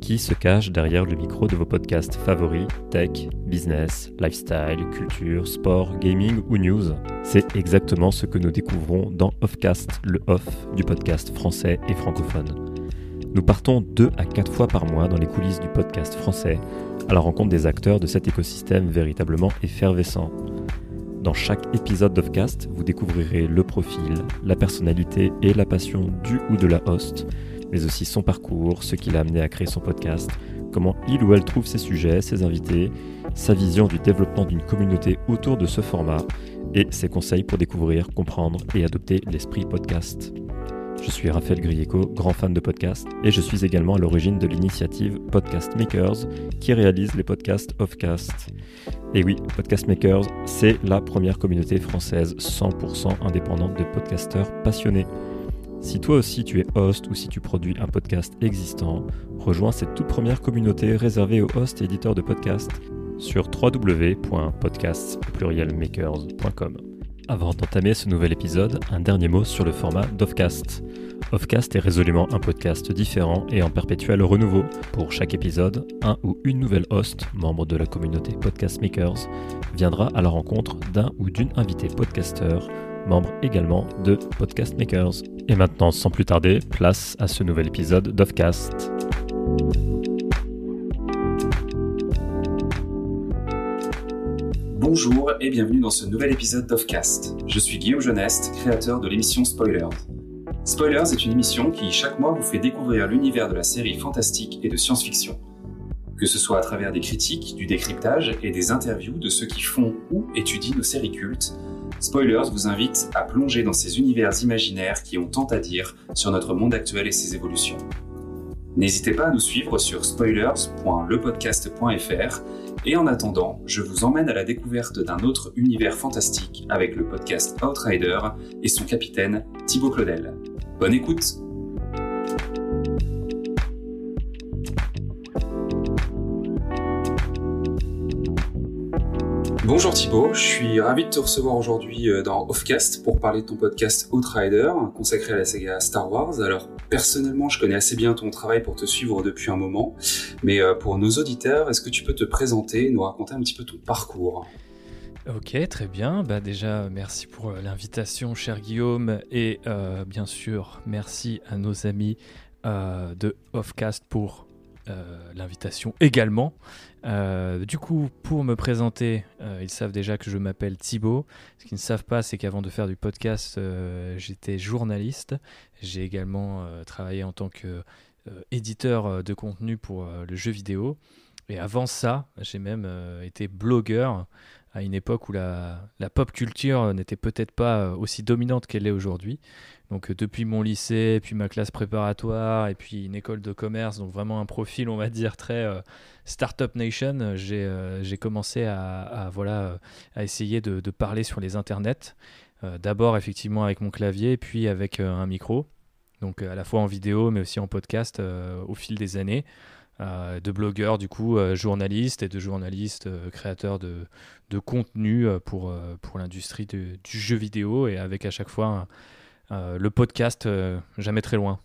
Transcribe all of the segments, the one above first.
Qui se cache derrière le micro de vos podcasts favoris, tech, business, lifestyle, culture, sport, gaming ou news? C'est exactement ce que nous découvrons dans Offcast, le off du podcast français et francophone. Nous partons 2 à 4 fois par mois dans les coulisses du podcast français, à la rencontre des acteurs de cet écosystème véritablement effervescent. Dans chaque épisode d'Offcast, vous découvrirez le profil, la personnalité et la passion du ou de la host, mais aussi son parcours, ce qui l'a amené à créer son podcast, comment il ou elle trouve ses sujets, ses invités, sa vision du développement d'une communauté autour de ce format et ses conseils pour découvrir, comprendre et adopter l'esprit podcast. Je suis Raphaël Grieco, grand fan de podcasts, et je suis également à l'origine de l'initiative Podcast Makers qui réalise les podcasts Offcast. Et oui, Podcast Makers, c'est la première communauté française 100% indépendante de podcasteurs passionnés. Si toi aussi tu es host ou si tu produis un podcast existant, rejoins cette toute première communauté réservée aux hosts et éditeurs de podcasts sur www.podcasts.makers.com. Avant d'entamer ce nouvel épisode, un dernier mot sur le format d'Offcast. Offcast est résolument un podcast différent et en perpétuel renouveau. Pour chaque épisode, un ou une nouvelle host, membre de la communauté Podcast Makers, viendra à la rencontre d'un ou d'une invitée podcasteur, membre également de Podcast Makers. Et maintenant, sans plus tarder, place à ce nouvel épisode d'Offcast. Bonjour et bienvenue dans ce nouvel épisode d'Offcast. Je suis Guillaume Jeuneste, créateur de l'émission Spoilers. Spoilers est une émission qui, chaque mois, vous fait découvrir l'univers de la série fantastique et de science-fiction. Que ce soit à travers des critiques, du décryptage et des interviews de ceux qui font ou étudient nos séries cultes, Spoilers vous invite à plonger dans ces univers imaginaires qui ont tant à dire sur notre monde actuel et ses évolutions. N'hésitez pas à nous suivre sur spoilers.lepodcast.fr et en attendant, je vous emmène à la découverte d'un autre univers fantastique avec le podcast Outrider et son capitaine Thibaut Claudel. Bonne écoute! Bonjour Thibaut, je suis ravi de te recevoir aujourd'hui dans Offcast pour parler de ton podcast Outrider, consacré à la saga Star Wars. Alors personnellement, je connais assez bien ton travail pour te suivre depuis un moment, mais pour nos auditeurs, est-ce que tu peux te présenter et nous raconter un petit peu ton parcours ? Ok, très bien. Déjà, merci pour l'invitation, cher Guillaume, et bien sûr, merci à nos amis de Offcast pour l'invitation également. Du coup, pour me présenter, ils savent déjà que je m'appelle Thibaut. Ce qu'ils ne savent pas, c'est qu'avant de faire du podcast, j'étais journaliste. J'ai également travaillé en tant qu'éditeur de contenu pour le jeu vidéo. Et avant ça, j'ai même été blogueur à une époque où la pop culture n'était peut-être pas aussi dominante qu'elle est aujourd'hui. Donc depuis mon lycée, puis ma classe préparatoire, et puis une école de commerce, donc vraiment un profil, on va dire, très Startup Nation, j'ai commencé à essayer de parler sur les internets. D'abord effectivement avec mon clavier, puis avec un micro. Donc à la fois en vidéo, mais aussi en podcast au fil des années. De blogueurs, du coup, journalistes et de journalistes créateurs de contenu pour l'industrie du jeu vidéo, et avec à chaque fois le podcast jamais très loin.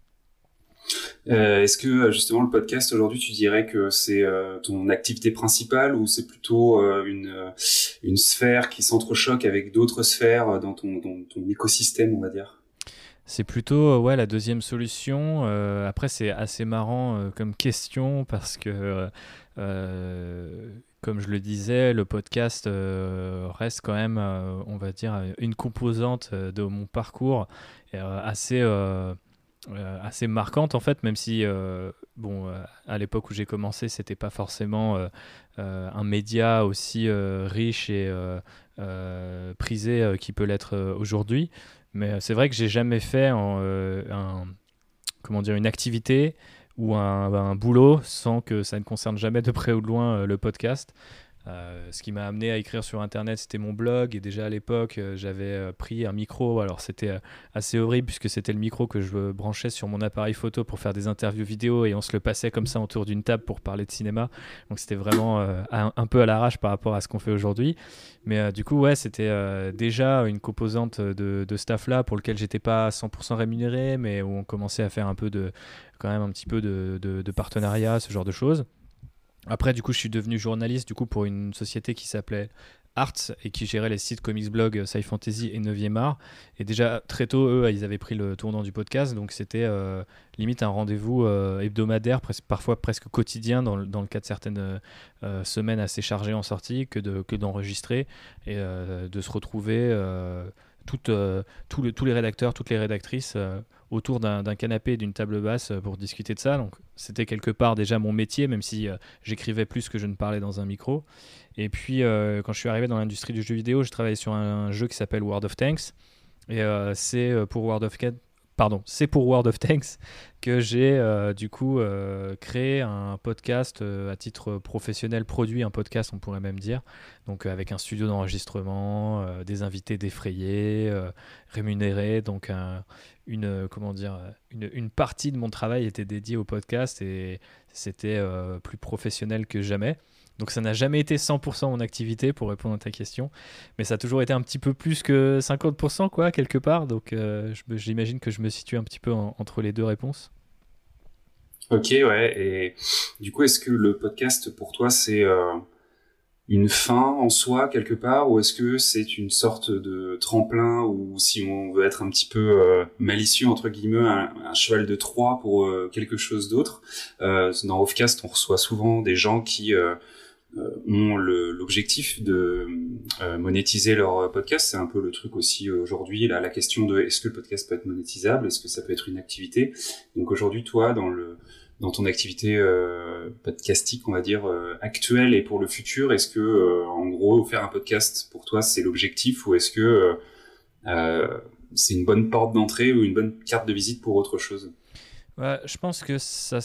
Est-ce que justement le podcast aujourd'hui, tu dirais que c'est ton activité principale ou c'est plutôt une sphère qui s'entrechoque avec d'autres sphères dans ton écosystème, on va dire ? C'est plutôt la deuxième solution. Après, c'est assez marrant comme question parce que, comme je le disais, le podcast reste quand même, on va dire, une composante de mon parcours assez marquante en fait, même si, à l'époque où j'ai commencé, c'était pas forcément un média aussi riche et prisé qu'il peut l'être aujourd'hui. Mais c'est vrai que j'ai jamais fait une activité ou un boulot sans que ça ne concerne jamais de près ou de loin le podcast. Ce qui m'a amené à écrire sur Internet, c'était mon blog. Et déjà à l'époque, j'avais pris un micro. Alors c'était assez horrible puisque c'était le micro que je branchais sur mon appareil photo pour faire des interviews vidéo et on se le passait comme ça autour d'une table pour parler de cinéma. Donc c'était vraiment un peu à l'arrache par rapport à ce qu'on fait aujourd'hui. Mais du coup, ouais, c'était déjà une composante de staff-là pour lequel j'étais pas 100% rémunéré, mais où on commençait à faire quand même un petit peu de partenariat, ce genre de choses. Après, du coup, je suis devenu journaliste pour une société qui s'appelait Arts et qui gérait les sites comics blog Sci Fantasy et 9e art. Et déjà, très tôt, eux, ils avaient pris le tournant du podcast. Donc, c'était limite un rendez-vous hebdomadaire, parfois presque quotidien, dans le cas de certaines semaines assez chargées en sortie, que d'enregistrer et de se retrouver tous les rédacteurs, toutes les rédactrices autour d'un canapé et d'une table basse pour discuter de ça. Donc c'était quelque part déjà mon métier, même si j'écrivais plus que je ne parlais dans un micro. Et puis quand je suis arrivé dans l'industrie du jeu vidéo, je travaillais sur un jeu qui s'appelle World of Tanks. Et c'est pour World of Tanks que j'ai créé un podcast à titre professionnel, produit un podcast on pourrait même dire, donc avec un studio d'enregistrement, des invités défrayés, rémunérés, donc une partie de mon travail était dédiée au podcast et c'était plus professionnel que jamais. Donc ça n'a jamais été 100% mon activité pour répondre à ta question, mais ça a toujours été un petit peu plus que 50% quoi, quelque part, donc j'imagine que je me situe un petit peu entre les deux réponses. Ok, ouais, et du coup, est-ce que le podcast pour toi c'est une fin en soi quelque part, ou est-ce que c'est une sorte de tremplin, ou si on veut être un petit peu malicieux entre guillemets, un cheval de Troie pour quelque chose d'autre. Dans Offcast, on reçoit souvent des gens qui ont l'objectif de monétiser leur podcast. C'est un peu le truc aussi aujourd'hui, là, la question de est-ce que le podcast peut être monétisable, est-ce que ça peut être une activité. Donc aujourd'hui, toi, dans ton activité podcastique, on va dire actuelle et pour le futur, est-ce que en gros faire un podcast pour toi c'est l'objectif, ou est-ce que c'est une bonne porte d'entrée ou une bonne carte de visite pour autre chose? Ouais, je pense que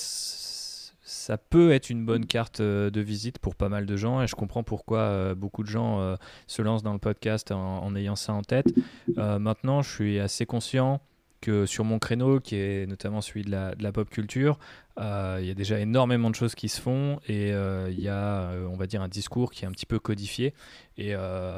ça peut être une bonne carte de visite pour pas mal de gens, et je comprends pourquoi beaucoup de gens se lancent dans le podcast en ayant ça en tête. Maintenant, je suis assez conscient que sur mon créneau, qui est notamment celui de la pop culture, il y a déjà énormément de choses qui se font, et il y a, on va dire, un discours qui est un petit peu codifié, et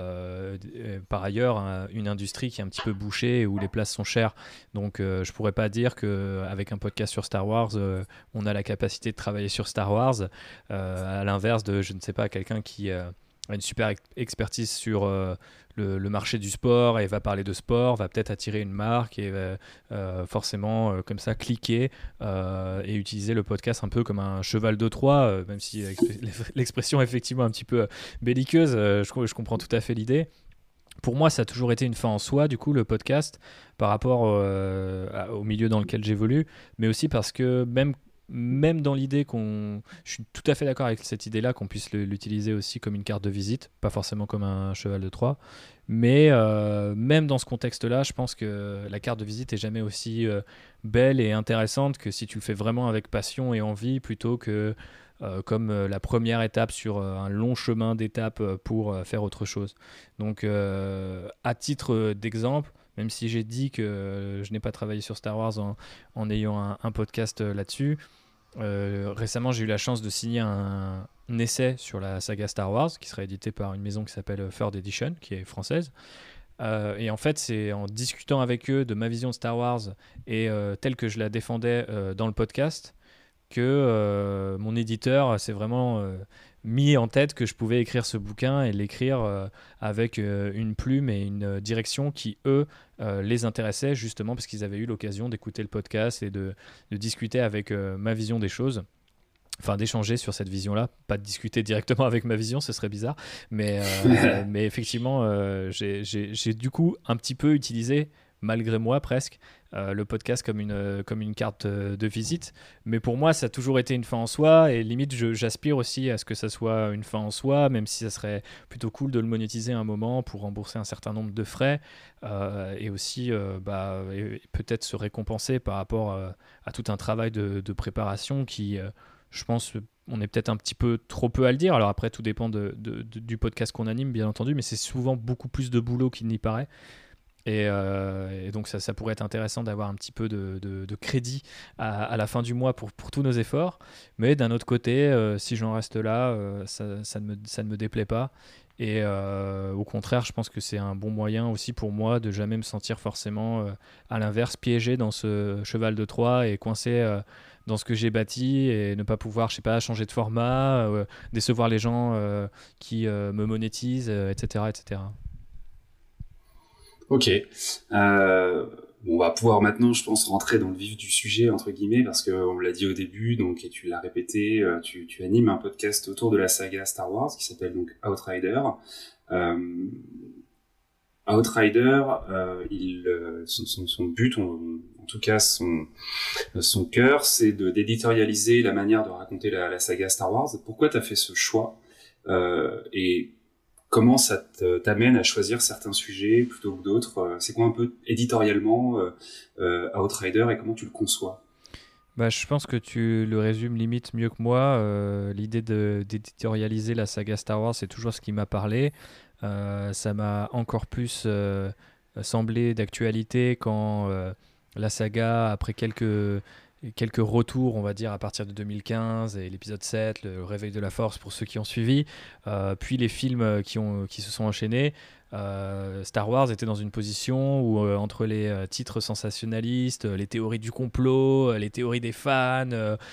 par ailleurs, une industrie qui est un petit peu bouchée et où les places sont chères. Donc je pourrais pas dire qu'avec un podcast sur Star Wars, on a la capacité de travailler sur Star Wars, à l'inverse de, je ne sais pas, quelqu'un qui a une super expertise sur le marché du sport et va parler de sport, va peut-être attirer une marque et va forcément comme ça cliquer et utiliser le podcast un peu comme un cheval de Troie, même si l'expression est effectivement un petit peu belliqueuse, je comprends tout à fait l'idée. Pour moi, ça a toujours été une fin en soi, du coup, le podcast, par rapport au milieu dans lequel j'évolue, mais aussi parce que même dans l'idée je suis tout à fait d'accord avec cette idée-là, qu'on puisse l'utiliser aussi comme une carte de visite, pas forcément comme un cheval de Troie, mais même dans ce contexte-là, je pense que la carte de visite est jamais aussi belle et intéressante que si tu le fais vraiment avec passion et envie, plutôt que comme la première étape sur un long chemin d'étapes pour faire autre chose. Donc à titre d'exemple, même si j'ai dit que je n'ai pas travaillé sur Star Wars en ayant un podcast là-dessus, récemment j'ai eu la chance de signer un essai sur la saga Star Wars qui sera édité par une maison qui s'appelle Third Edition, qui est française. Et en fait, c'est en discutant avec eux de ma vision de Star Wars et telle que je la défendais dans le podcast que mon éditeur s'est vraiment mis en tête que je pouvais écrire ce bouquin et l'écrire avec une plume et une direction qui, eux, les intéressaient, justement parce qu'ils avaient eu l'occasion d'écouter le podcast et de discuter avec ma vision des choses. Enfin, d'échanger sur cette vision-là, pas de discuter directement avec ma vision, ce serait bizarre, mais effectivement, j'ai du coup un petit peu utilisé, malgré moi presque, le podcast comme une carte de visite. Mais pour moi, ça a toujours été une fin en soi, et limite, j'aspire aussi à ce que ça soit une fin en soi, même si ça serait plutôt cool de le monétiser un moment pour rembourser un certain nombre de frais, et aussi et peut-être se récompenser par rapport à tout un travail de préparation qui je pense on est peut-être un petit peu trop peu à le dire. Alors après, tout dépend du podcast qu'on anime, bien entendu, mais c'est souvent beaucoup plus de boulot qu'il n'y paraît. Et donc ça pourrait être intéressant d'avoir un petit peu de crédit à la fin du mois pour tous nos efforts. Mais d'un autre côté, si j'en reste là, ça ne me déplaît pas. Et au contraire, je pense que c'est un bon moyen aussi pour moi de jamais me sentir forcément, à l'inverse, piégé dans ce cheval de Troie et coincé dans ce que j'ai bâti et ne pas pouvoir, je sais pas, changer de format, décevoir les gens qui me monétisent, etc., etc. Ok. On va pouvoir maintenant, je pense, rentrer dans le vif du sujet, entre guillemets, parce qu'on l'a dit au début, donc, et tu l'as répété, tu animes un podcast autour de la saga Star Wars qui s'appelle donc Outrider. Outrider, son but, en tout cas son cœur, c'est d'éditorialiser la manière de raconter la saga Star Wars. Pourquoi t'as fait ce choix et comment ça t'amène à choisir certains sujets plutôt que d'autres? C'est quoi un peu éditorialement Outrider et comment tu le conçois? Bah, je pense que tu le résumes limite mieux que moi. L'idée d'éditorialiser la saga Star Wars, c'est toujours ce qui m'a parlé. Ça m'a encore plus semblé d'actualité quand la saga, après quelques retours, on va dire, à partir de 2015 et l'épisode 7, le réveil de la force pour ceux qui ont suivi, puis les films qui se sont enchaînés, Star Wars était dans une position où entre les titres sensationnalistes, les théories du complot, les théories des fans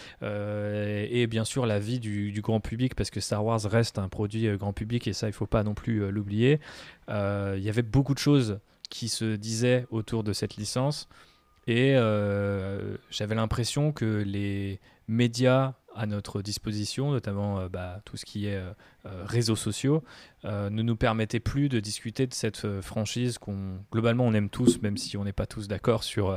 et bien sûr la vie du grand public, parce que Star Wars reste un produit grand public et ça il ne faut pas non plus l'oublier. Il y avait beaucoup de choses qui se disaient autour de cette licence. Et j'avais l'impression que les médias à notre disposition, notamment tout ce qui est réseaux sociaux, ne nous permettaient plus de discuter de cette franchise globalement on aime tous, même si on n'est pas tous d'accord sur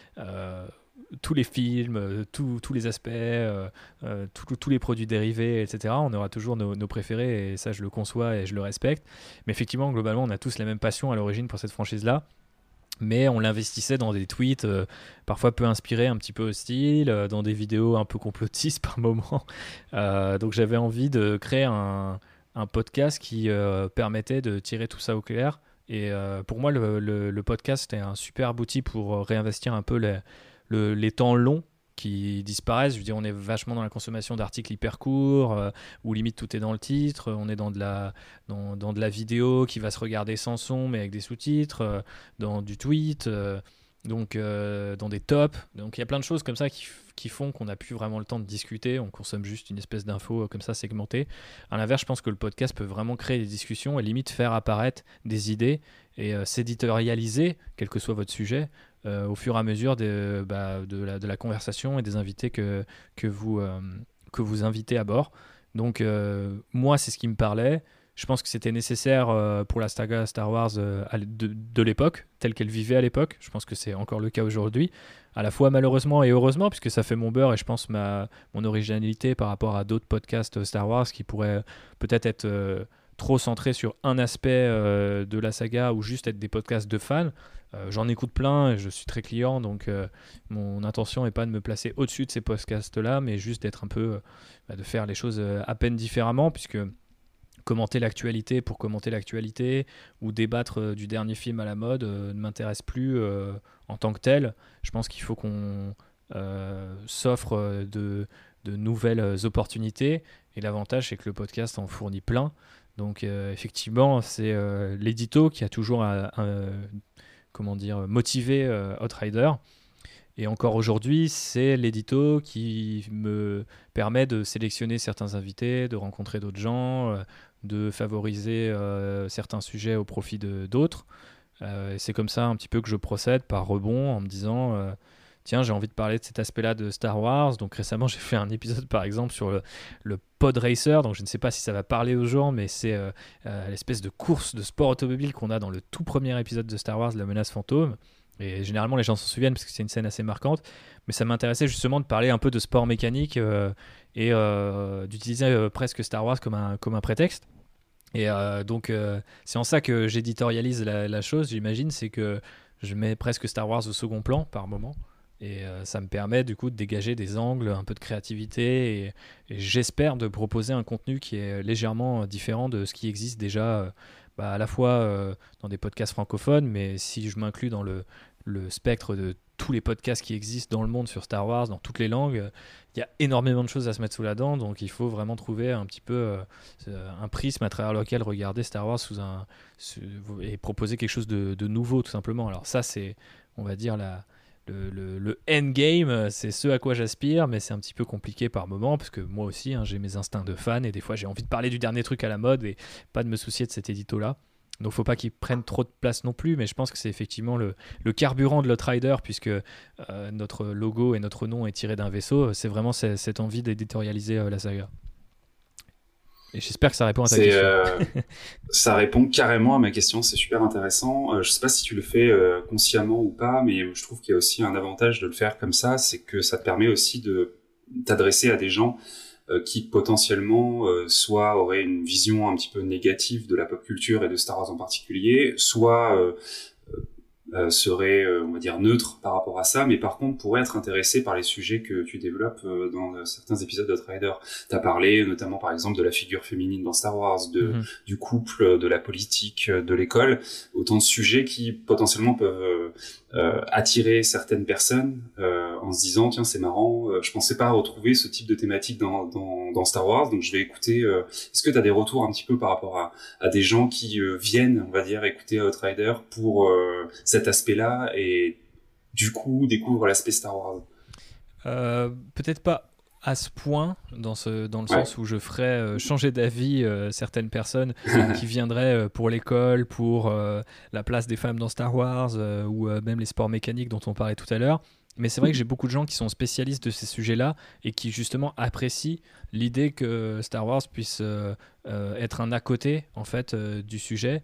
tous les films, tous les aspects, tous les produits dérivés, etc. On aura toujours nos préférés et ça je le conçois et je le respecte. Mais effectivement, globalement, on a tous la même passion à l'origine pour cette franchise-là. Mais on l'investissait dans des tweets parfois peu inspirés, un petit peu hostiles, dans des vidéos un peu complotistes par moments. Donc j'avais envie de créer un podcast qui permettait de tirer tout ça au clair. Et pour moi, le podcast est un super outil pour réinvestir un peu les temps longs qui disparaissent. Je veux dire, on est vachement dans la consommation d'articles hyper courts, où limite tout est dans le titre. On est dans de la vidéo qui va se regarder sans son, mais avec des sous-titres, dans du tweet, dans des tops. Donc il y a plein de choses comme ça qui font qu'on n'a plus vraiment le temps de discuter. On consomme juste une espèce d'info comme ça segmentée. À l'inverse, je pense que le podcast peut vraiment créer des discussions et limite faire apparaître des idées et s'éditorialiser, quel que soit votre sujet, au fur et à mesure de la conversation et des invités que vous invitez à bord. Donc moi, c'est ce qui me parlait. Je pense que c'était nécessaire pour la saga Star Wars de l'époque, telle qu'elle vivait à l'époque. Je pense que c'est encore le cas aujourd'hui, à la fois malheureusement et heureusement, puisque ça fait mon beurre et je pense mon originalité par rapport à d'autres podcasts Star Wars qui pourraient peut-être être trop centrés sur un aspect de la saga ou juste être des podcasts de fans. J'en écoute plein et je suis très client, donc mon intention n'est pas de me placer au-dessus de ces podcasts-là, mais juste d'être un peu, de faire les choses à peine différemment, puisque commenter l'actualité pour commenter l'actualité ou débattre du dernier film à la mode ne m'intéresse plus en tant que tel. Je pense qu'il faut qu'on s'offre de nouvelles opportunités et l'avantage c'est que le podcast en fournit plein. Donc effectivement c'est l'édito qui a toujours motivé Outrider. Et encore aujourd'hui, c'est l'édito qui me permet de sélectionner certains invités, de rencontrer d'autres gens, de favoriser certains sujets au profit d'autres. C'est comme ça un petit peu que je procède par rebond en me disant tiens, j'ai envie de parler de cet aspect-là de Star Wars. Donc récemment, j'ai fait un épisode par exemple sur le Pod Racer. Donc je ne sais pas si ça va parler aux gens, mais c'est l'espèce de course de sport automobile qu'on a dans le tout premier épisode de Star Wars, La Menace Fantôme. Et généralement, les gens s'en souviennent parce que c'est une scène assez marquante. Mais ça m'intéressait justement de parler un peu de sport mécanique et d'utiliser presque Star Wars comme un prétexte. Et donc, c'est en ça que j'éditorialise la chose, j'imagine. C'est que je mets presque Star Wars au second plan par moment. Et ça me permet du coup de dégager des angles, un peu de créativité et j'espère de proposer un contenu qui est légèrement différent de ce qui existe déjà à la fois dans des podcasts francophones, mais si je m'inclus dans le spectre de tous les podcasts qui existent dans le monde sur Star Wars, dans toutes les langues, il y a énormément de choses à se mettre sous la dent, donc il faut vraiment trouver un petit peu un prisme à travers lequel regarder Star Wars et proposer quelque chose de nouveau tout simplement. Alors ça c'est, on va dire, le endgame, c'est ce à quoi j'aspire, mais c'est un petit peu compliqué par moment parce que moi aussi j'ai mes instincts de fan et des fois j'ai envie de parler du dernier truc à la mode et pas de me soucier de cet édito là. Donc faut pas qu'ils prennent trop de place non plus, mais je pense que c'est effectivement le carburant de l'Outrider, puisque notre logo et notre nom est tiré d'un vaisseau. C'est vraiment cette envie d'éditorialiser la saga. Et j'espère que ça répond à ta question. Ça répond carrément à ma question, c'est super intéressant. Je sais pas si tu le fais consciemment ou pas, mais je trouve qu'il y a aussi un avantage de le faire comme ça, c'est que ça te permet aussi de t'adresser à des gens qui potentiellement soit auraient une vision un petit peu négative de la pop culture et de Star Wars en particulier, soit serait, on va dire, neutre par rapport à ça, mais par contre pourrait être intéressé par les sujets que tu développes dans certains épisodes d'Outrider. T'as parlé notamment par exemple de la figure féminine dans Star Wars, du couple, de la politique, de l'école, autant de sujets qui potentiellement peuvent attirer certaines personnes en se disant tiens c'est marrant, je pensais pas retrouver ce type de thématique dans Star Wars, donc je vais écouter. Est-ce que tu as des retours un petit peu par rapport à des gens qui viennent, on va dire, écouter Outrider pour cet aspect-là et du coup découvrent l'aspect Star Wars? Peut-être pas à ce point, dans le sens où je ferais changer d'avis certaines personnes qui viendraient pour l'école, pour la place des femmes dans Star Wars, ou même les sports mécaniques dont on parlait tout à l'heure. Mais c'est vrai que j'ai beaucoup de gens qui sont spécialistes de ces sujets-là et qui justement apprécient l'idée que Star Wars puisse être un à côté en fait du sujet.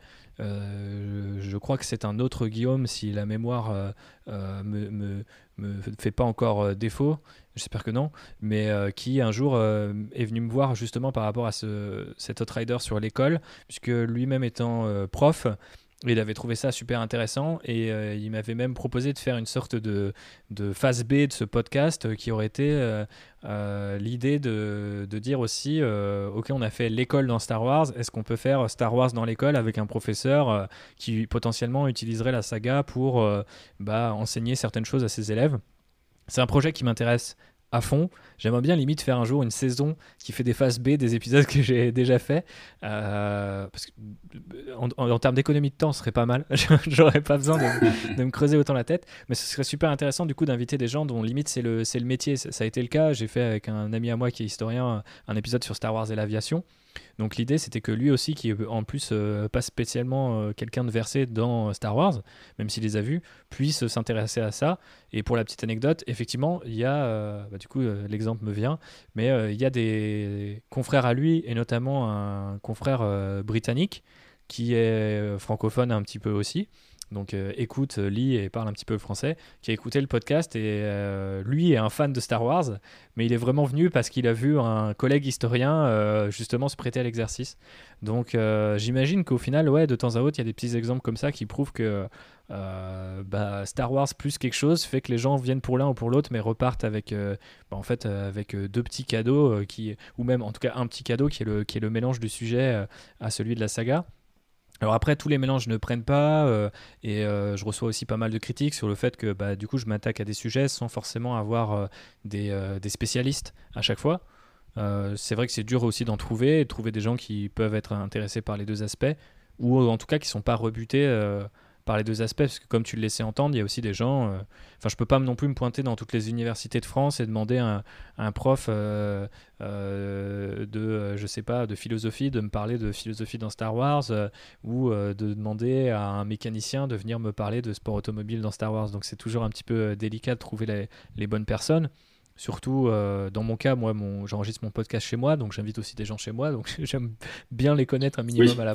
Je crois que c'est un autre Guillaume, si la mémoire me fait pas encore défaut, j'espère que non, mais qui un jour est venu me voir justement par rapport à cet Outrider sur l'école, puisque lui-même étant prof, il avait trouvé ça super intéressant et il m'avait même proposé de faire une sorte de phase B de ce podcast qui aurait été l'idée de dire aussi ok, on a fait l'école dans Star Wars, est-ce qu'on peut faire Star Wars dans l'école avec un professeur qui potentiellement utiliserait la saga pour enseigner certaines choses à ses élèves. C'est un projet qui m'intéresse à fond. J'aimerais bien limite faire un jour une saison qui fait des phases B des épisodes que j'ai déjà fait, parce que en termes d'économie de temps ce serait pas mal. J'aurais pas besoin de me creuser autant la tête, mais ce serait super intéressant du coup d'inviter des gens dont limite c'est le métier. Ça a été le cas, j'ai fait avec un ami à moi qui est historien un épisode sur Star Wars et l'aviation. Donc l'idée c'était que lui aussi, qui est en plus pas spécialement quelqu'un de versé dans Star Wars, même s'il les a vus, puisse s'intéresser à ça. Et pour la petite anecdote, effectivement il y a, du coup l'exemple me vient, mais il y a des confrères à lui, et notamment un confrère britannique qui est francophone un petit peu aussi, donc écoute, lit et parle un petit peu français, qui a écouté le podcast et lui est un fan de Star Wars, mais il est vraiment venu parce qu'il a vu un collègue historien justement se prêter à l'exercice. Donc j'imagine qu'au final, ouais, de temps à autre, il y a des petits exemples comme ça qui prouvent que Star Wars plus quelque chose fait que les gens viennent pour l'un ou pour l'autre, mais repartent avec avec deux petits cadeaux ou même en tout cas un petit cadeau qui est le mélange du sujet à celui de la saga. Alors après, tous les mélanges ne prennent pas et je reçois aussi pas mal de critiques sur le fait que du coup je m'attaque à des sujets sans forcément avoir des spécialistes à chaque fois. C'est vrai que c'est dur aussi d'en trouver, et de trouver des gens qui peuvent être intéressés par les deux aspects, ou en tout cas qui ne sont pas rebutés par les deux aspects, parce que comme tu le laissais entendre, il y a aussi des gens... je peux pas non plus me pointer dans toutes les universités de France et demander à un prof je sais pas, de philosophie de me parler de philosophie dans Star Wars, ou de demander à un mécanicien de venir me parler de sport automobile dans Star Wars. Donc c'est toujours un petit peu délicat de trouver les bonnes personnes. Surtout dans mon cas, moi j'enregistre mon podcast chez moi, donc j'invite aussi des gens chez moi, donc j'aime bien les connaître un minimum à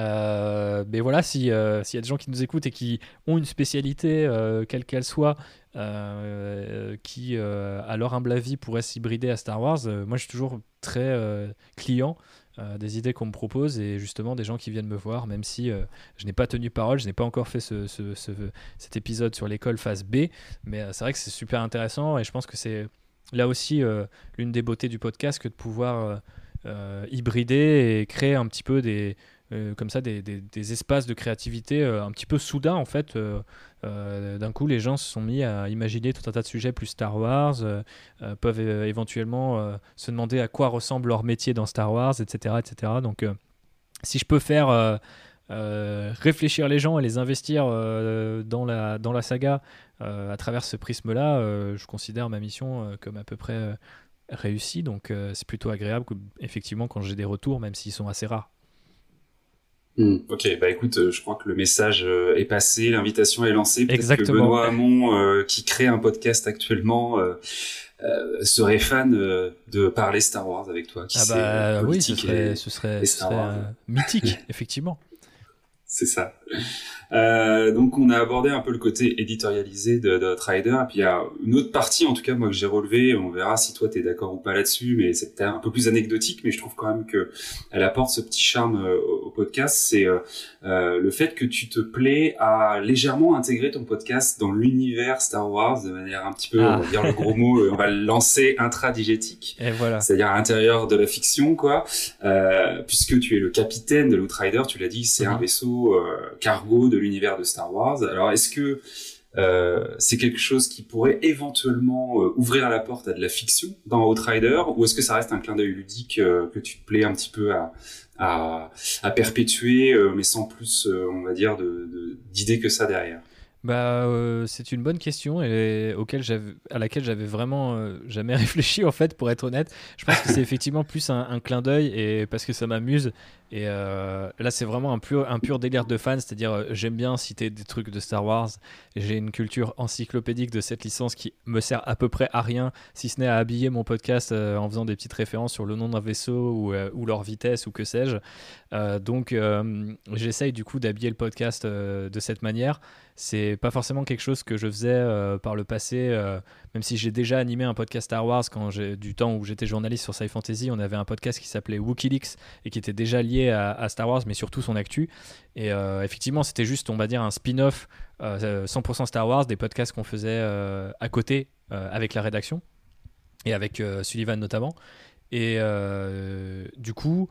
l'avance. Mais voilà, s'il y a des gens qui nous écoutent et qui ont une spécialité, quelle qu'elle soit, qui, à leur humble avis, pourraient s'hybrider à Star Wars, moi je suis toujours très client des idées qu'on me propose et justement des gens qui viennent me voir, même si je n'ai pas tenu parole, je n'ai pas encore fait cet épisode sur l'école phase B, mais c'est vrai que c'est super intéressant et je pense que c'est là aussi l'une des beautés du podcast que de pouvoir hybrider et créer un petit peu comme ça des espaces de créativité un petit peu soudains en fait. D'un coup, les gens se sont mis à imaginer tout un tas de sujets plus Star Wars, peuvent éventuellement se demander à quoi ressemble leur métier dans Star Wars, etc. etc. Donc, si je peux faire réfléchir les gens et les investir dans la saga à travers ce prisme-là, je considère ma mission comme à peu près réussie. Donc, c'est plutôt agréable, effectivement, quand j'ai des retours, même s'ils sont assez rares. Ok, bah écoute, je crois que le message est passé, l'invitation est lancée. Peut-être Exactement. que Benoît Hamon, qui crée un podcast actuellement, serait fan de parler Star Wars avec toi. Qui sait, oui, ce politique serait et mythique, effectivement. C'est ça. Donc on a abordé un peu le côté éditorialisé de Outrider, et puis il y a une autre partie, en tout cas moi que j'ai relevée, on verra si toi t'es d'accord ou pas là-dessus, mais c'est peut-être un peu plus anecdotique, mais je trouve quand même que elle apporte ce petit charme au podcast, c'est le fait que tu te plais à légèrement intégrer ton podcast dans l'univers Star Wars de manière un petit peu, on va dire le gros mot, on va le lancer intradigétique, et voilà. C'est-à-dire à l'intérieur de la fiction, quoi, puisque tu es le capitaine de l'Outrider, tu l'as dit, c'est un vaisseau cargo de l'univers de Star Wars. Alors, est-ce que c'est quelque chose qui pourrait éventuellement ouvrir la porte à de la fiction dans Outrider, ou est-ce que ça reste un clin d'œil ludique que tu te plais un petit peu à perpétuer, mais sans plus, on va dire, d'idées que ça derrière? C'est une bonne question et à laquelle j'avais vraiment jamais réfléchi en fait, pour être honnête. Je pense que c'est effectivement plus un clin d'œil et parce que ça m'amuse. Et là, c'est vraiment un pur délire de fan, c'est-à-dire j'aime bien citer des trucs de Star Wars. J'ai une culture encyclopédique de cette licence qui me sert à peu près à rien, si ce n'est à habiller mon podcast en faisant des petites références sur le nom d'un vaisseau ou leur vitesse ou que sais-je. Donc, j'essaye du coup d'habiller le podcast de cette manière. C'est pas forcément quelque chose que je faisais par le passé, même si j'ai déjà animé un podcast Star Wars du temps où j'étais journaliste sur Sci Fantasy. On avait un podcast qui s'appelait WookieLeaks et qui était déjà lié à Star Wars, mais surtout son actu. Et effectivement, c'était juste, on va dire, un spin-off 100% Star Wars, des podcasts qu'on faisait à côté avec la rédaction et avec Sullivan notamment. Et du coup,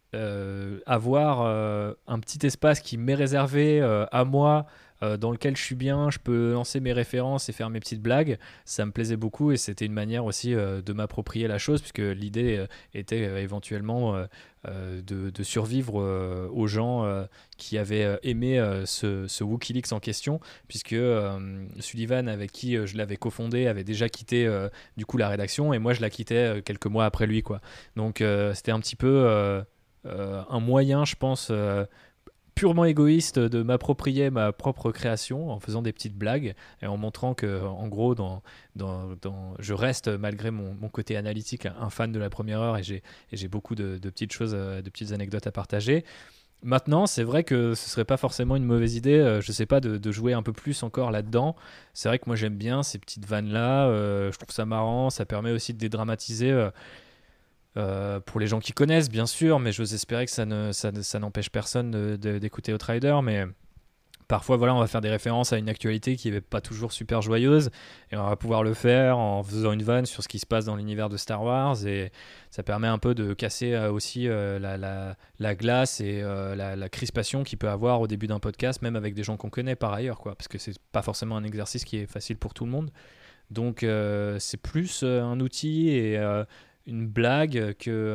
avoir un petit espace qui m'est réservé à moi, dans lequel je suis bien, je peux lancer mes références et faire mes petites blagues, ça me plaisait beaucoup et c'était une manière aussi de m'approprier la chose, puisque l'idée était éventuellement de survivre aux gens qui avaient aimé ce WookieLeaks en question, puisque Sullivan, avec qui je l'avais cofondé, avait déjà quitté du coup la rédaction et moi je la quittais quelques mois après lui, quoi. Donc c'était un petit peu un moyen, je pense, purement égoïste de m'approprier ma propre création en faisant des petites blagues et en montrant que, en gros, je reste, malgré mon côté analytique, un fan de la première heure et j'ai beaucoup de petites choses, de petites anecdotes à partager. Maintenant, c'est vrai que ce serait pas forcément une mauvaise idée, je sais pas, de jouer un peu plus encore là-dedans. C'est vrai que moi j'aime bien ces petites vannes-là, je trouve ça marrant, ça permet aussi de dédramatiser. Pour les gens qui connaissent, bien sûr, mais j'ose espérer que ça n'empêche personne d'écouter Outrider. Mais parfois, voilà, on va faire des références à une actualité qui n'est pas toujours super joyeuse, et on va pouvoir le faire en faisant une vanne sur ce qui se passe dans l'univers de Star Wars, et ça permet un peu de casser aussi la glace et la crispation qu'il peut avoir au début d'un podcast, même avec des gens qu'on connaît par ailleurs, quoi, parce que c'est pas forcément un exercice qui est facile pour tout le monde. Donc c'est plus un outil et une blague que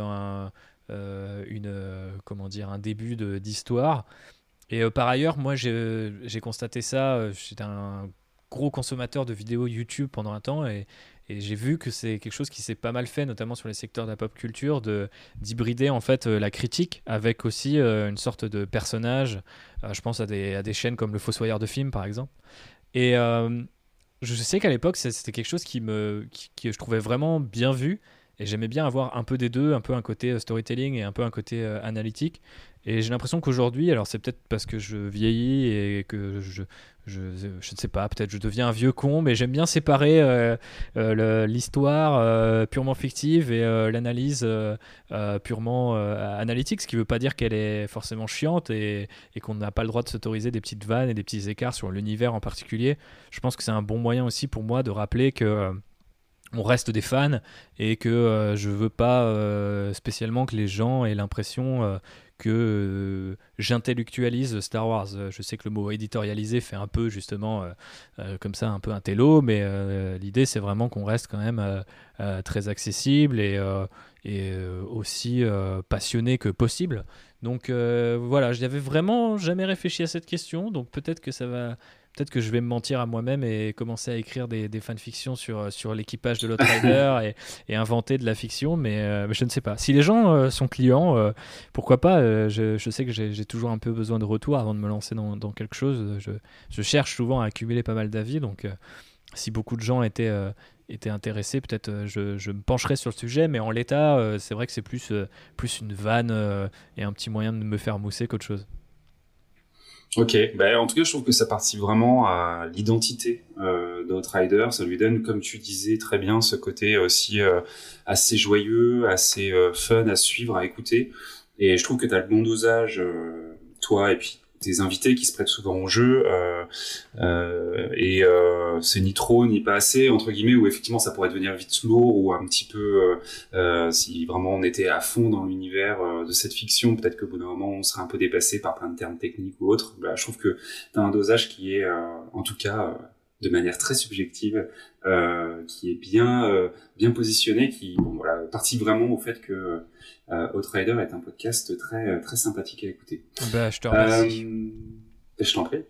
un début d'histoire. Et par ailleurs, moi j'ai constaté ça, j'étais un gros consommateur de vidéos YouTube pendant un temps et j'ai vu que c'est quelque chose qui s'est pas mal fait, notamment sur les secteurs de la pop culture, d'hybrider en fait la critique avec aussi une sorte de personnage. Je pense à des chaînes comme le Fossoyeur de films par exemple. Et je sais qu'à l'époque c'était quelque chose que je trouvais vraiment bien vu. Et j'aimais bien avoir un peu des deux, un peu un côté storytelling et un peu un côté analytique. Et j'ai l'impression qu'aujourd'hui, alors c'est peut-être parce que je vieillis et que je ne sais pas, peut-être je deviens un vieux con, mais j'aime bien séparer l'histoire purement fictive et l'analyse purement analytique, ce qui ne veut pas dire qu'elle est forcément chiante et qu'on n'a pas le droit de s'autoriser des petites vannes et des petits écarts sur l'univers en particulier. Je pense que c'est un bon moyen aussi pour moi de rappeler que on reste des fans et que je veux pas spécialement que les gens aient l'impression que j'intellectualise Star Wars. Je sais que le mot éditorialisé fait un peu justement comme ça, un peu un télo, mais l'idée c'est vraiment qu'on reste quand même très accessible et aussi passionné que possible. Donc voilà, je n'avais vraiment jamais réfléchi à cette question, donc peut-être que ça va. Peut-être que je vais me mentir à moi-même et commencer à écrire des fanfictions sur l'équipage de l'Outrider et inventer de la fiction, mais je ne sais pas. Si les gens sont clients, pourquoi pas. Je sais que j'ai toujours un peu besoin de retour avant de me lancer dans quelque chose. Je cherche souvent à accumuler pas mal d'avis, donc si beaucoup de gens étaient intéressés, peut-être je me pencherai sur le sujet, mais en l'état, c'est vrai que c'est plus une vanne et un petit moyen de me faire mousser qu'autre chose. Ok, bah, en tout cas, je trouve que ça participe vraiment à l'identité d'Outrider. Ça lui donne, comme tu disais très bien, ce côté aussi assez joyeux, assez fun à suivre, à écouter. Et je trouve que tu as le bon dosage, toi et puis tes invités qui se prêtent souvent au jeu. C'est ni trop ni pas assez, entre guillemets, où effectivement ça pourrait devenir vite lourd ou un petit peu... si vraiment on était à fond dans l'univers de cette fiction, peut-être qu'au bout d'un moment on serait un peu dépassé par plein de termes techniques ou autres. Bah, je trouve que tu as un dosage qui est, en tout cas, de manière très subjective, qui est bien positionné, qui participe vraiment au fait que Outrider est un podcast très, très sympathique à écouter. Bah, je te remercie. Je t'en prie.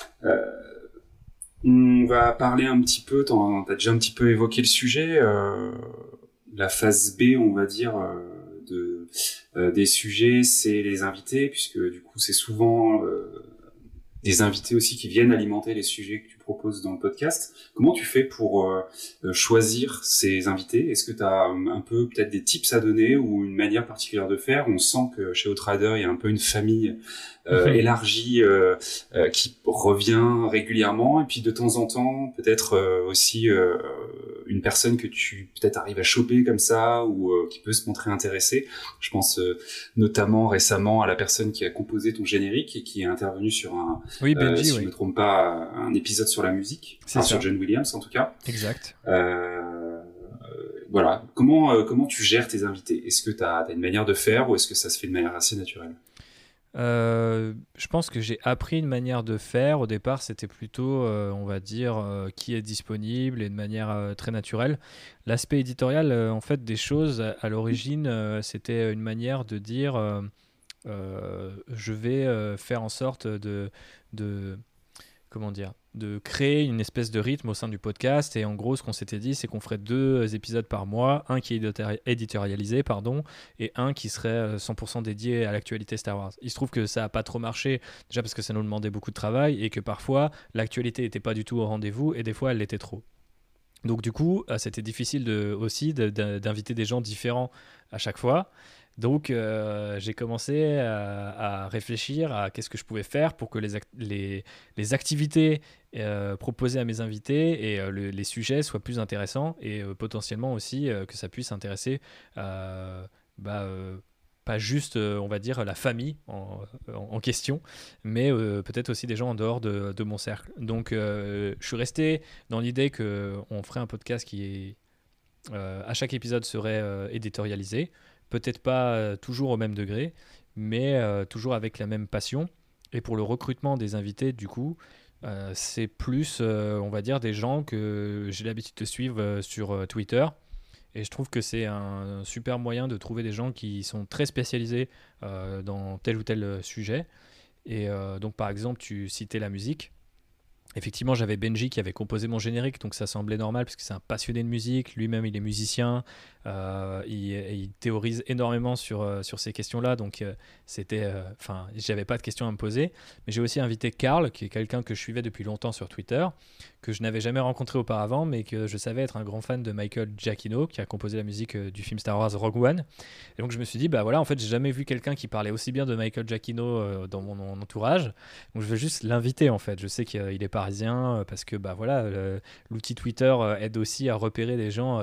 On va parler un petit peu, t'as déjà un petit peu évoqué le sujet, la phase B, on va dire, des sujets, c'est les invités, puisque du coup c'est souvent des invités aussi qui viennent alimenter les sujets que tu proposes dans le podcast. Comment tu fais pour choisir ces invités ? Est-ce que tu as un peu peut-être des tips à donner ou une manière particulière de faire ? On sent que chez Outrider, il y a un peu une famille élargie qui revient régulièrement, et puis de temps en temps, peut-être aussi une personne que tu peut-être arrives à choper comme ça ou qui peut se montrer intéressée. Je pense notamment récemment à la personne qui a composé ton générique et qui est intervenue sur un, Benji, si je me trompe pas, un épisode sur la musique, sur John Williams en tout cas. Exact. Voilà. Comment tu gères tes invités ? Est-ce que tu as une manière de faire ou est-ce que ça se fait de manière assez naturelle ? Je pense que j'ai appris une manière de faire. Au départ, c'était plutôt, on va dire, qui est disponible et de manière très naturelle. L'aspect éditorial, en fait, des choses, à l'origine, c'était une manière de dire je vais faire en sorte de comment dire, de créer une espèce de rythme au sein du podcast. Et en gros, ce qu'on s'était dit, c'est qu'on ferait 2 épisodes par mois, un qui est éditorialisé, et un qui serait 100% dédié à l'actualité Star Wars. Il se trouve que ça n'a pas trop marché, déjà parce que ça nous demandait beaucoup de travail et que parfois, l'actualité n'était pas du tout au rendez-vous et des fois, elle l'était trop. Donc du coup, c'était difficile aussi d'inviter des gens différents à chaque fois. Donc j'ai commencé à réfléchir à qu'est-ce que je pouvais faire pour que les activités proposées à mes invités et les sujets soient plus intéressants et potentiellement aussi que ça puisse intéresser pas juste, on va dire, la famille en question, mais peut-être aussi des gens en dehors de mon cercle. Donc je suis resté dans l'idée qu'on ferait un podcast qui à chaque épisode serait éditorialisé. Peut-être pas toujours au même degré, mais toujours avec la même passion. Et pour le recrutement des invités, du coup, c'est plus, on va dire, des gens que j'ai l'habitude de suivre sur Twitter. Et je trouve que c'est un super moyen de trouver des gens qui sont très spécialisés dans tel ou tel sujet. Et donc, par exemple, tu citais la musique. Effectivement, j'avais Benji qui avait composé mon générique, donc ça semblait normal parce que c'est un passionné de musique. Lui-même, il est musicien. il théorise énormément sur ces questions-là, donc j'avais pas de questions à me poser. Mais j'ai aussi invité Karl, qui est quelqu'un que je suivais depuis longtemps sur Twitter, que je n'avais jamais rencontré auparavant, mais que je savais être un grand fan de Michael Giacchino, qui a composé la musique du film Star Wars Rogue One. Et donc je me suis dit, bah voilà, en fait, j'ai jamais vu quelqu'un qui parlait aussi bien de Michael Giacchino dans mon entourage. Donc je veux juste l'inviter, en fait. Je sais qu'il est parisien, parce que bah voilà, l'outil Twitter aide aussi à repérer des gens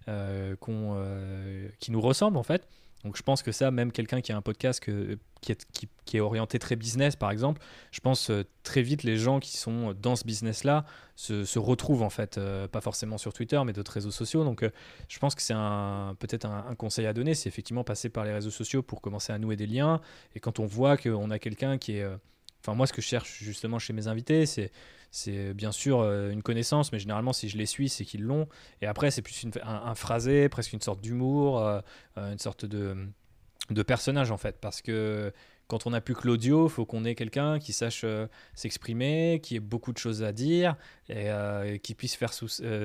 qui nous ressemblent, en fait. Donc je pense que ça, même quelqu'un qui a un podcast qui est orienté très business, par exemple, je pense très vite les gens qui sont dans ce business-là se retrouvent, en fait, pas forcément sur Twitter, mais d'autres réseaux sociaux. Donc je pense que c'est peut-être un conseil à donner, c'est effectivement passer par les réseaux sociaux pour commencer à nouer des liens. Et quand on voit qu'on a quelqu'un qui est... Enfin, moi, ce que je cherche justement chez mes invités, c'est bien sûr une connaissance, mais généralement, si je les suis, c'est qu'ils l'ont. Et après, c'est plus un phrasé, presque une sorte d'humour, une sorte de personnage, en fait. Parce que quand on n'a plus que l'audio, il faut qu'on ait quelqu'un qui sache s'exprimer, qui ait beaucoup de choses à dire, et qui puisse faire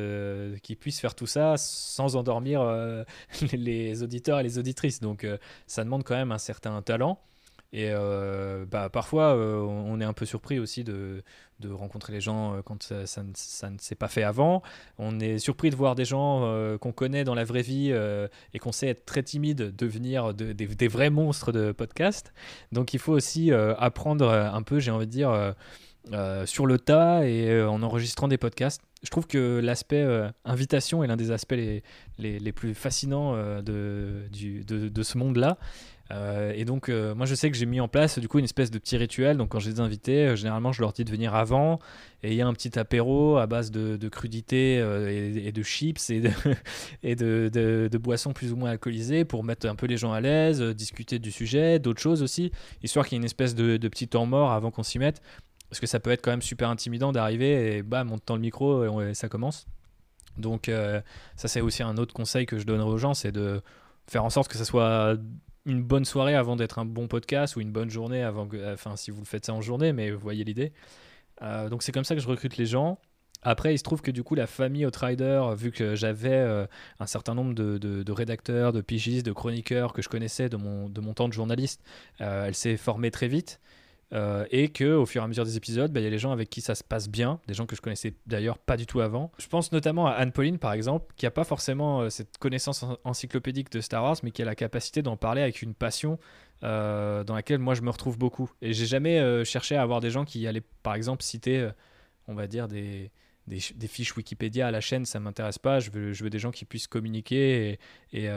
tout ça sans endormir les auditeurs et les auditrices. Donc, ça demande quand même un certain talent. Et parfois, on est un peu surpris aussi de rencontrer les gens quand ça ne s'est pas fait avant. On est surpris de voir des gens qu'on connaît dans la vraie vie et qu'on sait être très timides devenir des vrais monstres de podcast. Donc il faut aussi apprendre un peu, j'ai envie de dire, sur le tas et en enregistrant des podcasts. Je trouve que l'aspect invitation est l'un des aspects les plus fascinants de ce monde-là. Et donc moi je sais que j'ai mis en place du coup une espèce de petit rituel. Donc quand j'ai des invités, généralement je leur dis de venir avant, et il y a un petit apéro à base de crudités et de chips et de boissons plus ou moins alcoolisées pour mettre un peu les gens à l'aise, discuter du sujet, d'autres choses aussi, histoire qu'il y ait une espèce de petit temps mort avant qu'on s'y mette, parce que ça peut être quand même super intimidant d'arriver et bam, on tend le micro et ça commence. Donc ça c'est aussi un autre conseil que je donnerai aux gens, c'est de faire en sorte que ça soit une bonne soirée avant d'être un bon podcast, ou une bonne journée si vous le faites ça en journée, mais vous voyez l'idée. Donc c'est comme ça que je recrute les gens. Après, il se trouve que du coup la famille Outrider, vu que j'avais un certain nombre de rédacteurs, de pigistes, de chroniqueurs que je connaissais de mon temps de journaliste, elle s'est formée très vite. Et qu'au fur et à mesure des épisodes, il y a les gens avec qui ça se passe bien, des gens que je connaissais d'ailleurs pas du tout avant. Je pense notamment à Anne-Pauline par exemple, qui n'a pas forcément cette connaissance encyclopédique de Star Wars, mais qui a la capacité d'en parler avec une passion dans laquelle moi je me retrouve beaucoup. Et j'ai jamais cherché à avoir des gens qui allaient par exemple citer, on va dire, des fiches Wikipédia à la chaîne, ça m'intéresse pas. Je veux des gens qui puissent communiquer et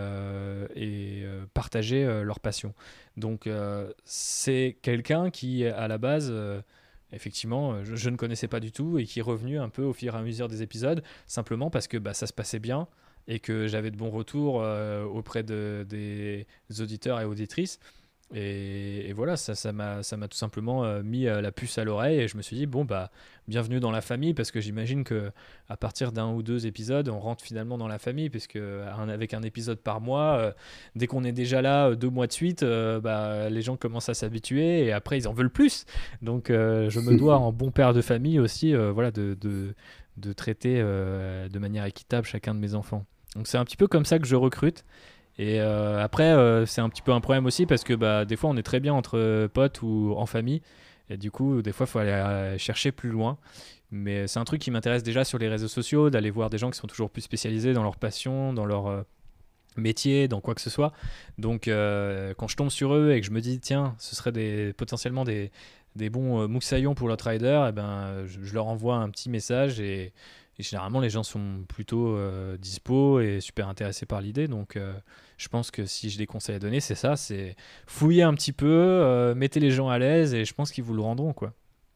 partager leur passion. Donc c'est quelqu'un qui à la base effectivement je ne connaissais pas du tout, et qui est revenu un peu au fur et à mesure des épisodes, simplement parce que ça se passait bien et que j'avais de bons retours auprès des auditeurs et auditrices. Et voilà, ça m'a tout simplement mis la puce à l'oreille, et je me suis dit bienvenue dans la famille, parce que j'imagine que à partir d'un ou deux épisodes on rentre finalement dans la famille, puisque avec un épisode par mois, dès qu'on est déjà là 2 mois de suite, les gens commencent à s'habituer, et après ils en veulent plus. Donc je me dois en bon père de famille aussi de traiter de manière équitable chacun de mes enfants. Donc c'est un petit peu comme ça que je recrute. Et après, c'est un petit peu un problème aussi, parce que des fois on est très bien entre potes ou en famille, et du coup des fois il faut aller chercher plus loin. Mais c'est un truc qui m'intéresse déjà sur les réseaux sociaux, d'aller voir des gens qui sont toujours plus spécialisés dans leur passion, dans leur métier, dans quoi que ce soit. Donc quand je tombe sur eux et que je me dis tiens, ce serait potentiellement des bons moussaillons pour l'Outrider, je leur envoie un petit message, et généralement les gens sont plutôt dispo et super intéressés par l'idée. Donc je pense que si j'ai des conseils à donner, c'est ça, c'est fouiller un petit peu, mettez les gens à l'aise, et je pense qu'ils vous le rendront, quoi.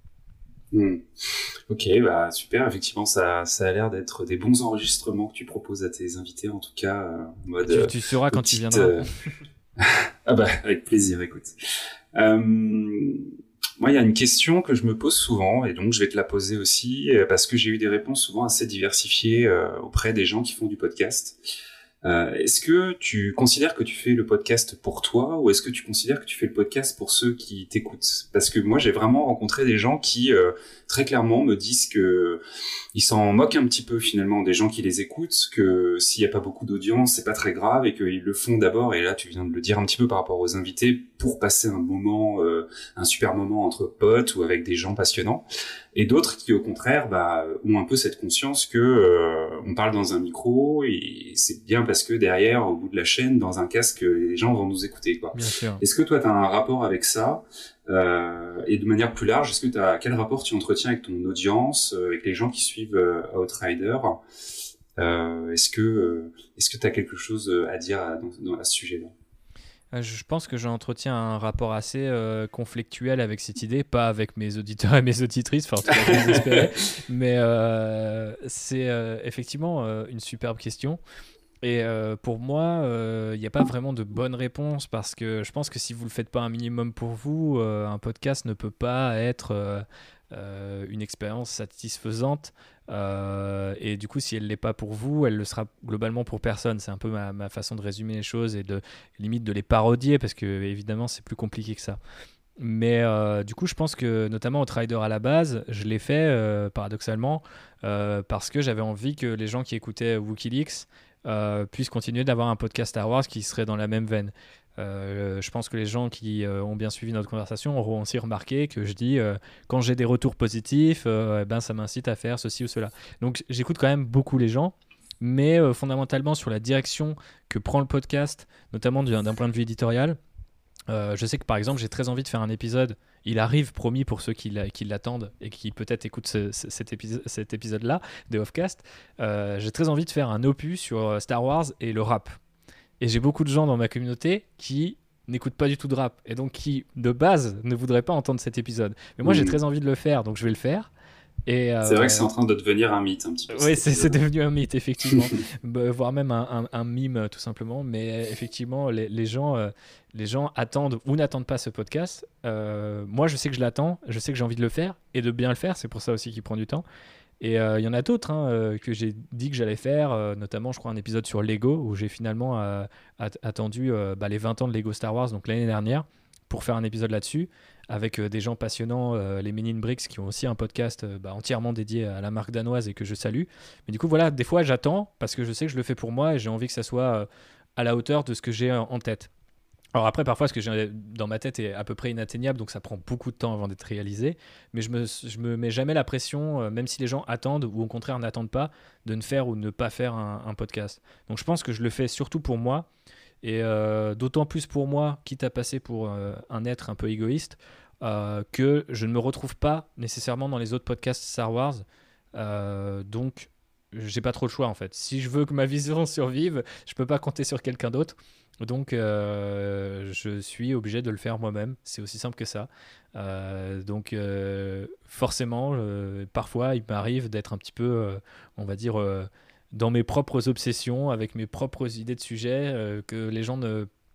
Ok, super. Effectivement, ça a l'air d'être des bons enregistrements que tu proposes à tes invités, en tout cas, en mode. Tu sauras quand tu viendras. Avec plaisir. Écoute, moi, il y a une question que je me pose souvent, et donc je vais te la poser aussi, parce que j'ai eu des réponses souvent assez diversifiées auprès des gens qui font du podcast. Est-ce que tu considères que tu fais le podcast pour toi ou est-ce que tu considères que tu fais le podcast pour ceux qui t'écoutent? Parce que moi, j'ai vraiment rencontré des gens qui, très clairement, me disent que ils s'en moquent un petit peu finalement des gens qui les écoutent, que s'il n'y a pas beaucoup d'audience, c'est pas très grave et qu'ils le font d'abord, et là tu viens de le dire un petit peu par rapport aux invités, pour passer un moment, un super moment entre potes ou avec des gens passionnants. Et d'autres qui, au contraire, ont un peu cette conscience que on parle dans un micro et c'est bien parce que derrière, au bout de la chaîne, dans un casque, les gens vont nous écouter, quoi. Bien sûr. Est-ce que toi, tu as un rapport avec ça et de manière plus large, quel rapport tu entretiens avec ton audience, avec les gens qui suivent Outrider Est-ce que tu as quelque chose à dire à ce sujet-là? Je pense que j'entretiens un rapport assez conflictuel avec cette idée, pas avec mes auditeurs et mes auditrices, enfin en tout cas je l'espérais, mais c'est effectivement une superbe question. Et pour moi, il n'y a pas vraiment de bonne réponse parce que je pense que si vous ne le faites pas un minimum pour vous, un podcast ne peut pas être une expérience satisfaisante. Et du coup, si elle ne l'est pas pour vous, elle le sera globalement pour personne. C'est un peu ma façon de résumer les choses et de limite de les parodier parce que évidemment, c'est plus compliqué que ça. Mais du coup, je pense que notamment Outrider à la base, je l'ai fait paradoxalement parce que j'avais envie que les gens qui écoutaient WikiLeaks puissent continuer d'avoir un podcast Star Wars qui serait dans la même veine. Je pense que les gens qui ont bien suivi notre conversation auront aussi remarqué que je dis quand j'ai des retours positifs, ça m'incite à faire ceci ou cela. Donc j'écoute quand même beaucoup les gens, mais fondamentalement sur la direction que prend le podcast, notamment d'un point de vue éditorial. Je sais que par exemple j'ai très envie de faire un épisode, il arrive promis pour ceux qui l'attendent et qui peut-être écoutent cet épisode-là de Offcast, j'ai très envie de faire un opus sur Star Wars et le rap. Et j'ai beaucoup de gens dans ma communauté qui n'écoutent pas du tout de rap et donc qui de base ne voudraient pas entendre cet épisode. Mais moi j'ai très envie de le faire, donc je vais le faire. Et c'est vrai que c'est en train de devenir un mythe un petit peu. Oui, c'est devenu un mythe, effectivement. Voire même un mime, tout simplement. Mais effectivement, les gens attendent ou n'attendent pas ce podcast. Moi, je sais que je l'attends, je sais que j'ai envie de le faire et de bien le faire. C'est pour ça aussi qu'il prend du temps. Et il y en a d'autres que j'ai dit que j'allais faire, notamment, je crois, un épisode sur Lego où j'ai finalement attendu les 20 ans de Lego Star Wars, donc l'année dernière, pour faire un épisode là-dessus, avec des gens passionnants, les Men in Bricks, qui ont aussi un podcast entièrement dédié à la marque danoise et que je salue. Mais du coup, voilà, des fois, j'attends parce que je sais que je le fais pour moi et j'ai envie que ça soit à la hauteur de ce que j'ai en tête. Alors après, parfois, ce que j'ai dans ma tête est à peu près inatteignable, donc ça prend beaucoup de temps avant d'être réalisé. Mais je me mets jamais la pression, même si les gens attendent ou au contraire n'attendent pas, de ne faire ou ne pas faire un podcast. Donc je pense que je le fais surtout pour moi. Et d'autant plus pour moi, quitte à passer pour un être un peu égoïste, que je ne me retrouve pas nécessairement dans les autres podcasts Star Wars. Donc, j'ai pas trop le choix en fait. Si je veux que ma vision survive, je peux pas compter sur quelqu'un d'autre. Donc, je suis obligé de le faire moi-même. C'est aussi simple que ça. Donc, forcément, parfois, il m'arrive d'être un petit peu, on va dire, dans mes propres obsessions, avec mes propres idées de sujets, que les gens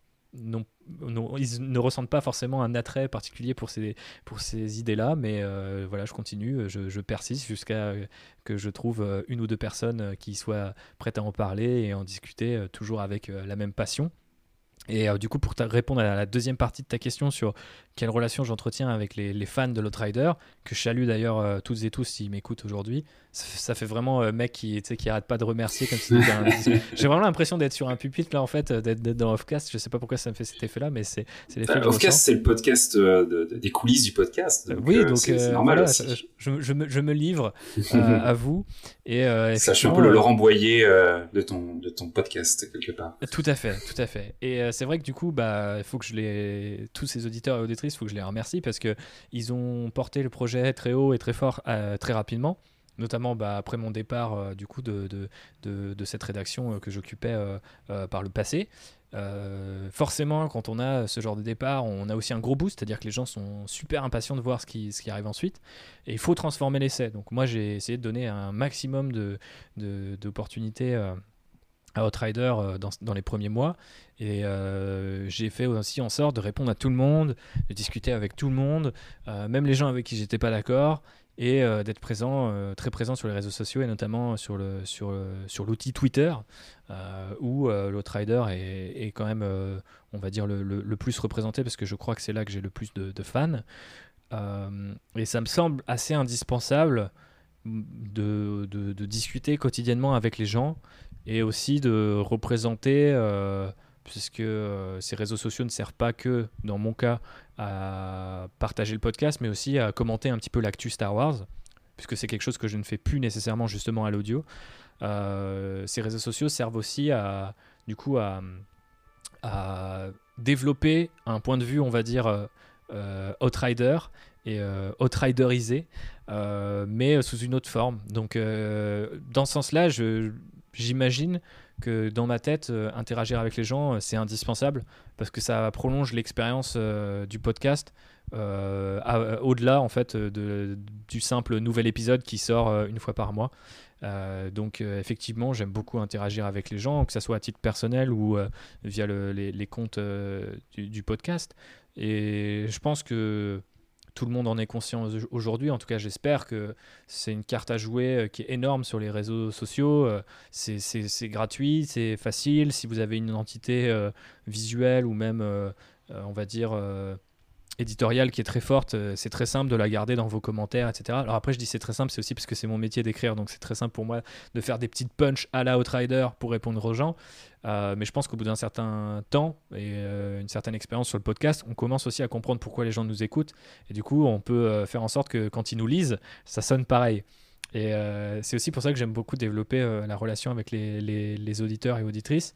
ils ne ressentent pas forcément un attrait particulier pour ces idées-là, mais voilà, je continue, je persiste jusqu'à que je trouve une ou deux personnes qui soient prêtes à en parler et en discuter toujours avec la même passion. Et du coup, pour répondre à la deuxième partie de ta question sur quelle relation j'entretiens avec les fans de l'Outrider, que je salue d'ailleurs toutes et tous s'ils m'écoutent aujourd'hui, ça fait vraiment mec qui arrête pas de remercier comme si j'ai vraiment l'impression d'être sur un pupitre là en fait, d'être dans Offcast. Je sais pas pourquoi ça me fait cet effet là, mais c'est l'effet que je Offcast, ressens. c'est le podcast des coulisses du podcast. Donc, oui, donc c'est normal voilà, aussi. je me livre à vous. Et ça, je suis un peu le Laurent Boyer de ton podcast quelque part. Tout à fait, tout à fait. Et c'est vrai que du coup, il faut que tous ces auditeurs et auditrices, il faut que je les remercie parce que ils ont porté le projet très haut et très fort très rapidement. Notamment après mon départ du coup de cette rédaction que j'occupais par le passé. Forcément, quand on a ce genre de départ, on a aussi un gros boost, c'est-à-dire que les gens sont super impatients de voir ce qui arrive ensuite. Et il faut transformer l'essai. Donc moi, j'ai essayé de donner un maximum d'opportunités à Outrider dans les premiers mois. Et j'ai fait aussi en sorte de répondre à tout le monde, de discuter avec tout le monde, même les gens avec qui j'étais pas d'accord, et d'être très présent sur les réseaux sociaux et notamment sur l'outil Twitter, où l'Outrider est quand même, on va dire, le plus représenté, parce que je crois que c'est là que j'ai le plus de fans. Et ça me semble assez indispensable de discuter quotidiennement avec les gens et aussi de représenter, puisque ces réseaux sociaux ne servent pas que, dans mon cas, à partager le podcast, mais aussi à commenter un petit peu l'actu Star Wars, puisque c'est quelque chose que je ne fais plus nécessairement justement à l'audio. Ces réseaux sociaux servent aussi du coup à développer un point de vue, on va dire, Outrider et Outriderisé, mais sous une autre forme. Donc dans ce sens-là, j'imagine que dans ma tête, interagir avec les gens, c'est indispensable, parce que ça prolonge l'expérience du podcast, au-delà en fait du simple nouvel épisode qui sort une fois par mois. Donc effectivement, j'aime beaucoup interagir avec les gens, que ce soit à titre personnel ou via les comptes du podcast. Et je pense que tout le monde en est conscient aujourd'hui. En tout cas, j'espère que c'est une carte à jouer qui est énorme sur les réseaux sociaux. C'est gratuit, c'est facile. Si vous avez une identité visuelle ou même, on va dire, éditoriale qui est très forte, c'est très simple de la garder dans vos commentaires, etc. Alors après, je dis c'est très simple, c'est aussi parce que c'est mon métier d'écrire, donc c'est très simple pour moi de faire des petites punches à la Outrider pour répondre aux gens. Mais je pense qu'au bout d'un certain temps et une certaine expérience sur le podcast, on commence aussi à comprendre pourquoi les gens nous écoutent. Et du coup, on peut faire en sorte que quand ils nous lisent, ça sonne pareil. Et c'est aussi pour ça que j'aime beaucoup développer la relation avec les auditeurs et auditrices.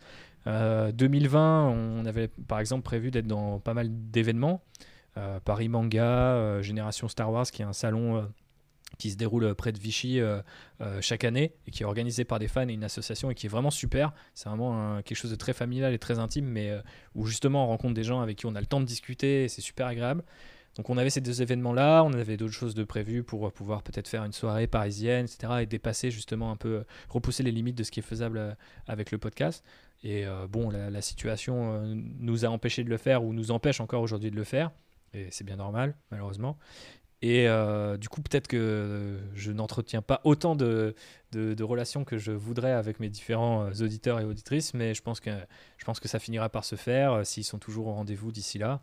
2020, on avait par exemple prévu d'être dans pas mal d'événements. Paris Manga, Génération Star Wars, qui est un salon qui se déroule près de Vichy chaque année et qui est organisé par des fans et une association et qui est vraiment super. C'est vraiment quelque chose de très familial et très intime, mais où justement on rencontre des gens avec qui on a le temps de discuter et c'est super agréable. Donc on avait ces deux événements-là, on avait d'autres choses de prévues pour pouvoir peut-être faire une soirée parisienne, etc. et dépasser justement un peu, repousser les limites de ce qui est faisable avec le podcast. Et bon, la situation nous a empêché de le faire ou nous empêche encore aujourd'hui de le faire. Et c'est bien normal, malheureusement. Et du coup, peut-être que je n'entretiens pas autant de relations que je voudrais avec mes différents auditeurs et auditrices, mais je pense que ça finira par se faire s'ils sont toujours au rendez-vous d'ici là.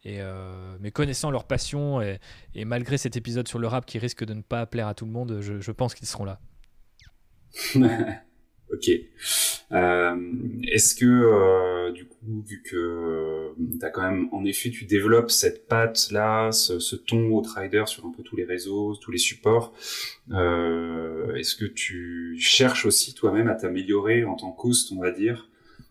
Mais connaissant leur passion et malgré cet épisode sur le rap qui risque de ne pas plaire à tout le monde, je pense qu'ils seront là. Ok. Est-ce que du coup, vu que t'as quand même, en effet, tu développes cette patte là, ce ton Outrider sur un peu tous les réseaux, tous les supports, est-ce que tu cherches aussi toi-même à t'améliorer en tant qu'host, on va dire?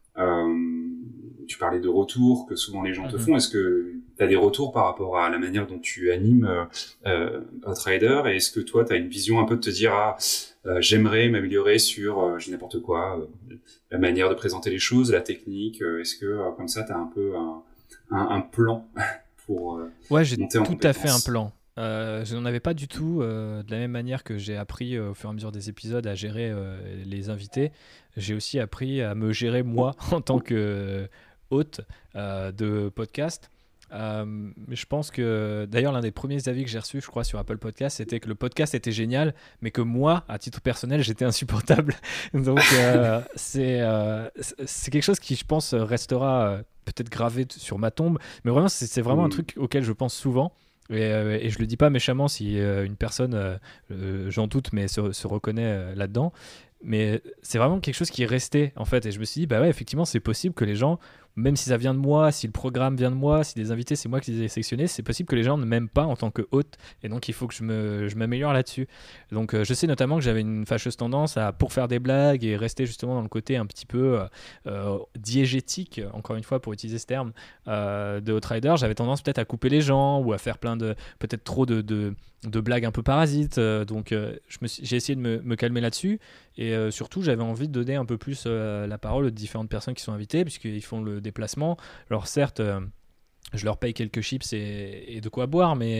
Tu parlais de retours que souvent les gens te font. Est-ce que t'as des retours par rapport à la manière dont tu animes Outrider, et est-ce que toi t'as une vision un peu de te dire j'aimerais m'améliorer sur j'ai n'importe quoi, la manière de présenter les choses, la technique, est-ce que comme ça t'as un peu un plan pour ouais, j'ai monter en tout compétence? à fait un plan. Je n'en avais pas du tout, de la même manière que j'ai appris au fur et à mesure des épisodes à gérer les invités. J'ai aussi appris à me gérer moi en tant que hôte de podcast. Je pense que d'ailleurs l'un des premiers avis que j'ai reçus, je crois, sur Apple Podcast, c'était que le podcast était génial, mais que moi, à titre personnel, j'étais insupportable. Donc c'est quelque chose qui, je pense, restera peut-être gravé sur ma tombe, mais vraiment c'est vraiment un truc auquel je pense souvent. Et je le dis pas méchamment si une personne, j'en doute, mais se reconnaît là-dedans. Mais c'est vraiment quelque chose qui est resté en fait. Et je me suis dit, bah ouais, effectivement, c'est possible que les gens, même si ça vient de moi, si le programme vient de moi, si les invités, c'est moi qui les ai sélectionnés, c'est possible que les gens ne m'aiment pas en tant que hôte. Et donc, il faut que je m'améliore là-dessus. Donc, je sais notamment que j'avais une fâcheuse tendance pour faire des blagues et rester justement dans le côté un petit peu diégétique, encore une fois, pour utiliser ce terme, de Outrider. J'avais tendance peut-être à couper les gens ou à faire peut-être trop de blagues un peu parasites. Donc, j'ai essayé de me calmer là-dessus. Et surtout, j'avais envie de donner un peu plus la parole aux différentes personnes qui sont invitées, puisqu'ils font le déplacement. Alors certes, je leur paye quelques chips et de quoi boire, mais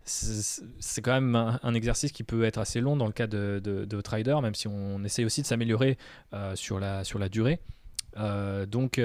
c'est quand même un exercice qui peut être assez long dans le cas de Outrider, même si on essaye aussi de s'améliorer sur la durée. Donc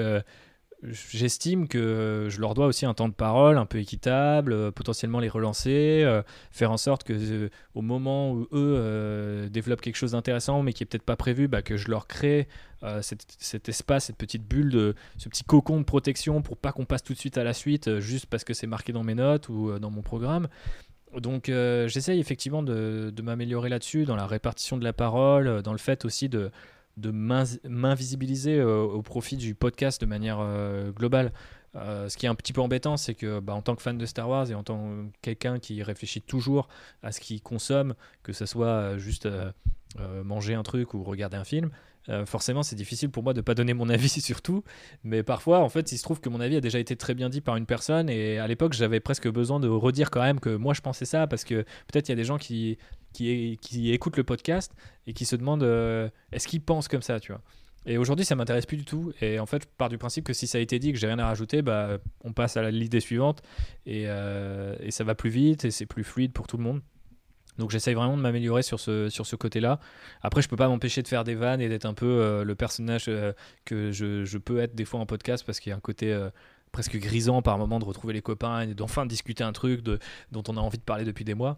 j'estime que je leur dois aussi un temps de parole un peu équitable, potentiellement les relancer, faire en sorte que au moment où eux développent quelque chose d'intéressant mais qui est peut-être pas prévu, que je leur crée cet espace, cette petite bulle, ce petit cocon de protection pour pas qu'on passe tout de suite à la suite juste parce que c'est marqué dans mes notes ou dans mon programme. Donc j'essaye effectivement de m'améliorer là-dessus, dans la répartition de la parole, dans le fait aussi de m'invisibiliser au profit du podcast de manière globale. Ce qui est un petit peu embêtant, c'est que en tant que fan de Star Wars et en tant que quelqu'un qui réfléchit toujours à ce qu'il consomme, que ce soit juste manger un truc ou regarder un film, forcément c'est difficile pour moi de ne pas donner mon avis sur tout, mais parfois en fait il se trouve que mon avis a déjà été très bien dit par une personne et à l'époque j'avais presque besoin de redire quand même que moi je pensais ça parce que peut-être il y a des gens qui écoutent le podcast et qui se demandent est-ce qu'ils pensent comme ça, tu vois. Et aujourd'hui ça m'intéresse plus du tout et en fait je pars du principe que si ça a été dit que j'ai rien à rajouter, on passe à l'idée suivante et ça va plus vite et c'est plus fluide pour tout le monde. Donc j'essaye vraiment de m'améliorer sur ce côté-là. Après, je peux pas m'empêcher de faire des vannes et d'être un peu le personnage que je peux être des fois en podcast parce qu'il y a un côté presque grisant par moment de retrouver les copains et d'enfin discuter un truc dont on a envie de parler depuis des mois.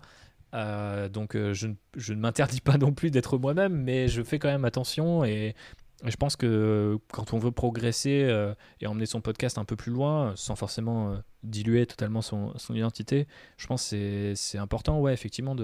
Donc je ne m'interdis pas non plus d'être moi-même, mais je fais quand même attention et je pense que quand on veut progresser et emmener son podcast un peu plus loin, sans forcément diluer totalement son identité, je pense que c'est important, ouais, effectivement,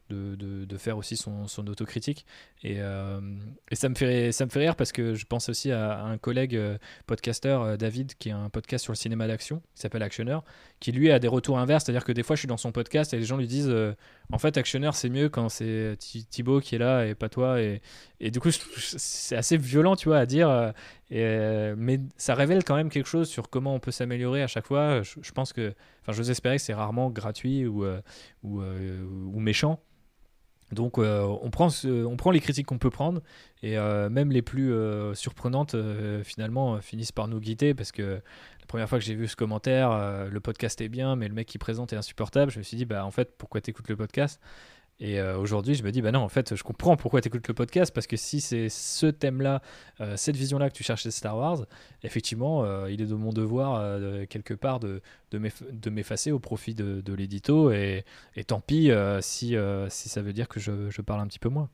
de faire aussi son autocritique. Et ça me fait rire parce que je pense aussi à un collègue podcasteur, David, qui a un podcast sur le cinéma d'action, qui s'appelle Actionneur, qui lui a des retours inverses, c'est-à-dire que des fois je suis dans son podcast et les gens lui disent en fait Actionneur c'est mieux quand c'est Thibaut qui est là et pas toi, et du coup c'est assez violent, tu vois, à dire, mais ça révèle quand même quelque chose sur comment on peut s'améliorer à chaque fois. Je pense que, enfin, j'ose espérer que c'est rarement gratuit ou méchant. Donc on prend les critiques qu'on peut prendre et même les plus surprenantes finalement finissent par nous guider parce que la première fois que j'ai vu ce commentaire, le podcast est bien mais le mec qui présente est insupportable, je me suis dit en fait pourquoi t'écoutes le podcast? Et aujourd'hui, je me dis, non, en fait, je comprends pourquoi tu écoutes le podcast, parce que si c'est ce thème-là, cette vision-là que tu cherches chez Star Wars, effectivement, il est de mon devoir, quelque part, de m'effacer au profit de l'édito, et tant pis si ça veut dire que je parle un petit peu moins.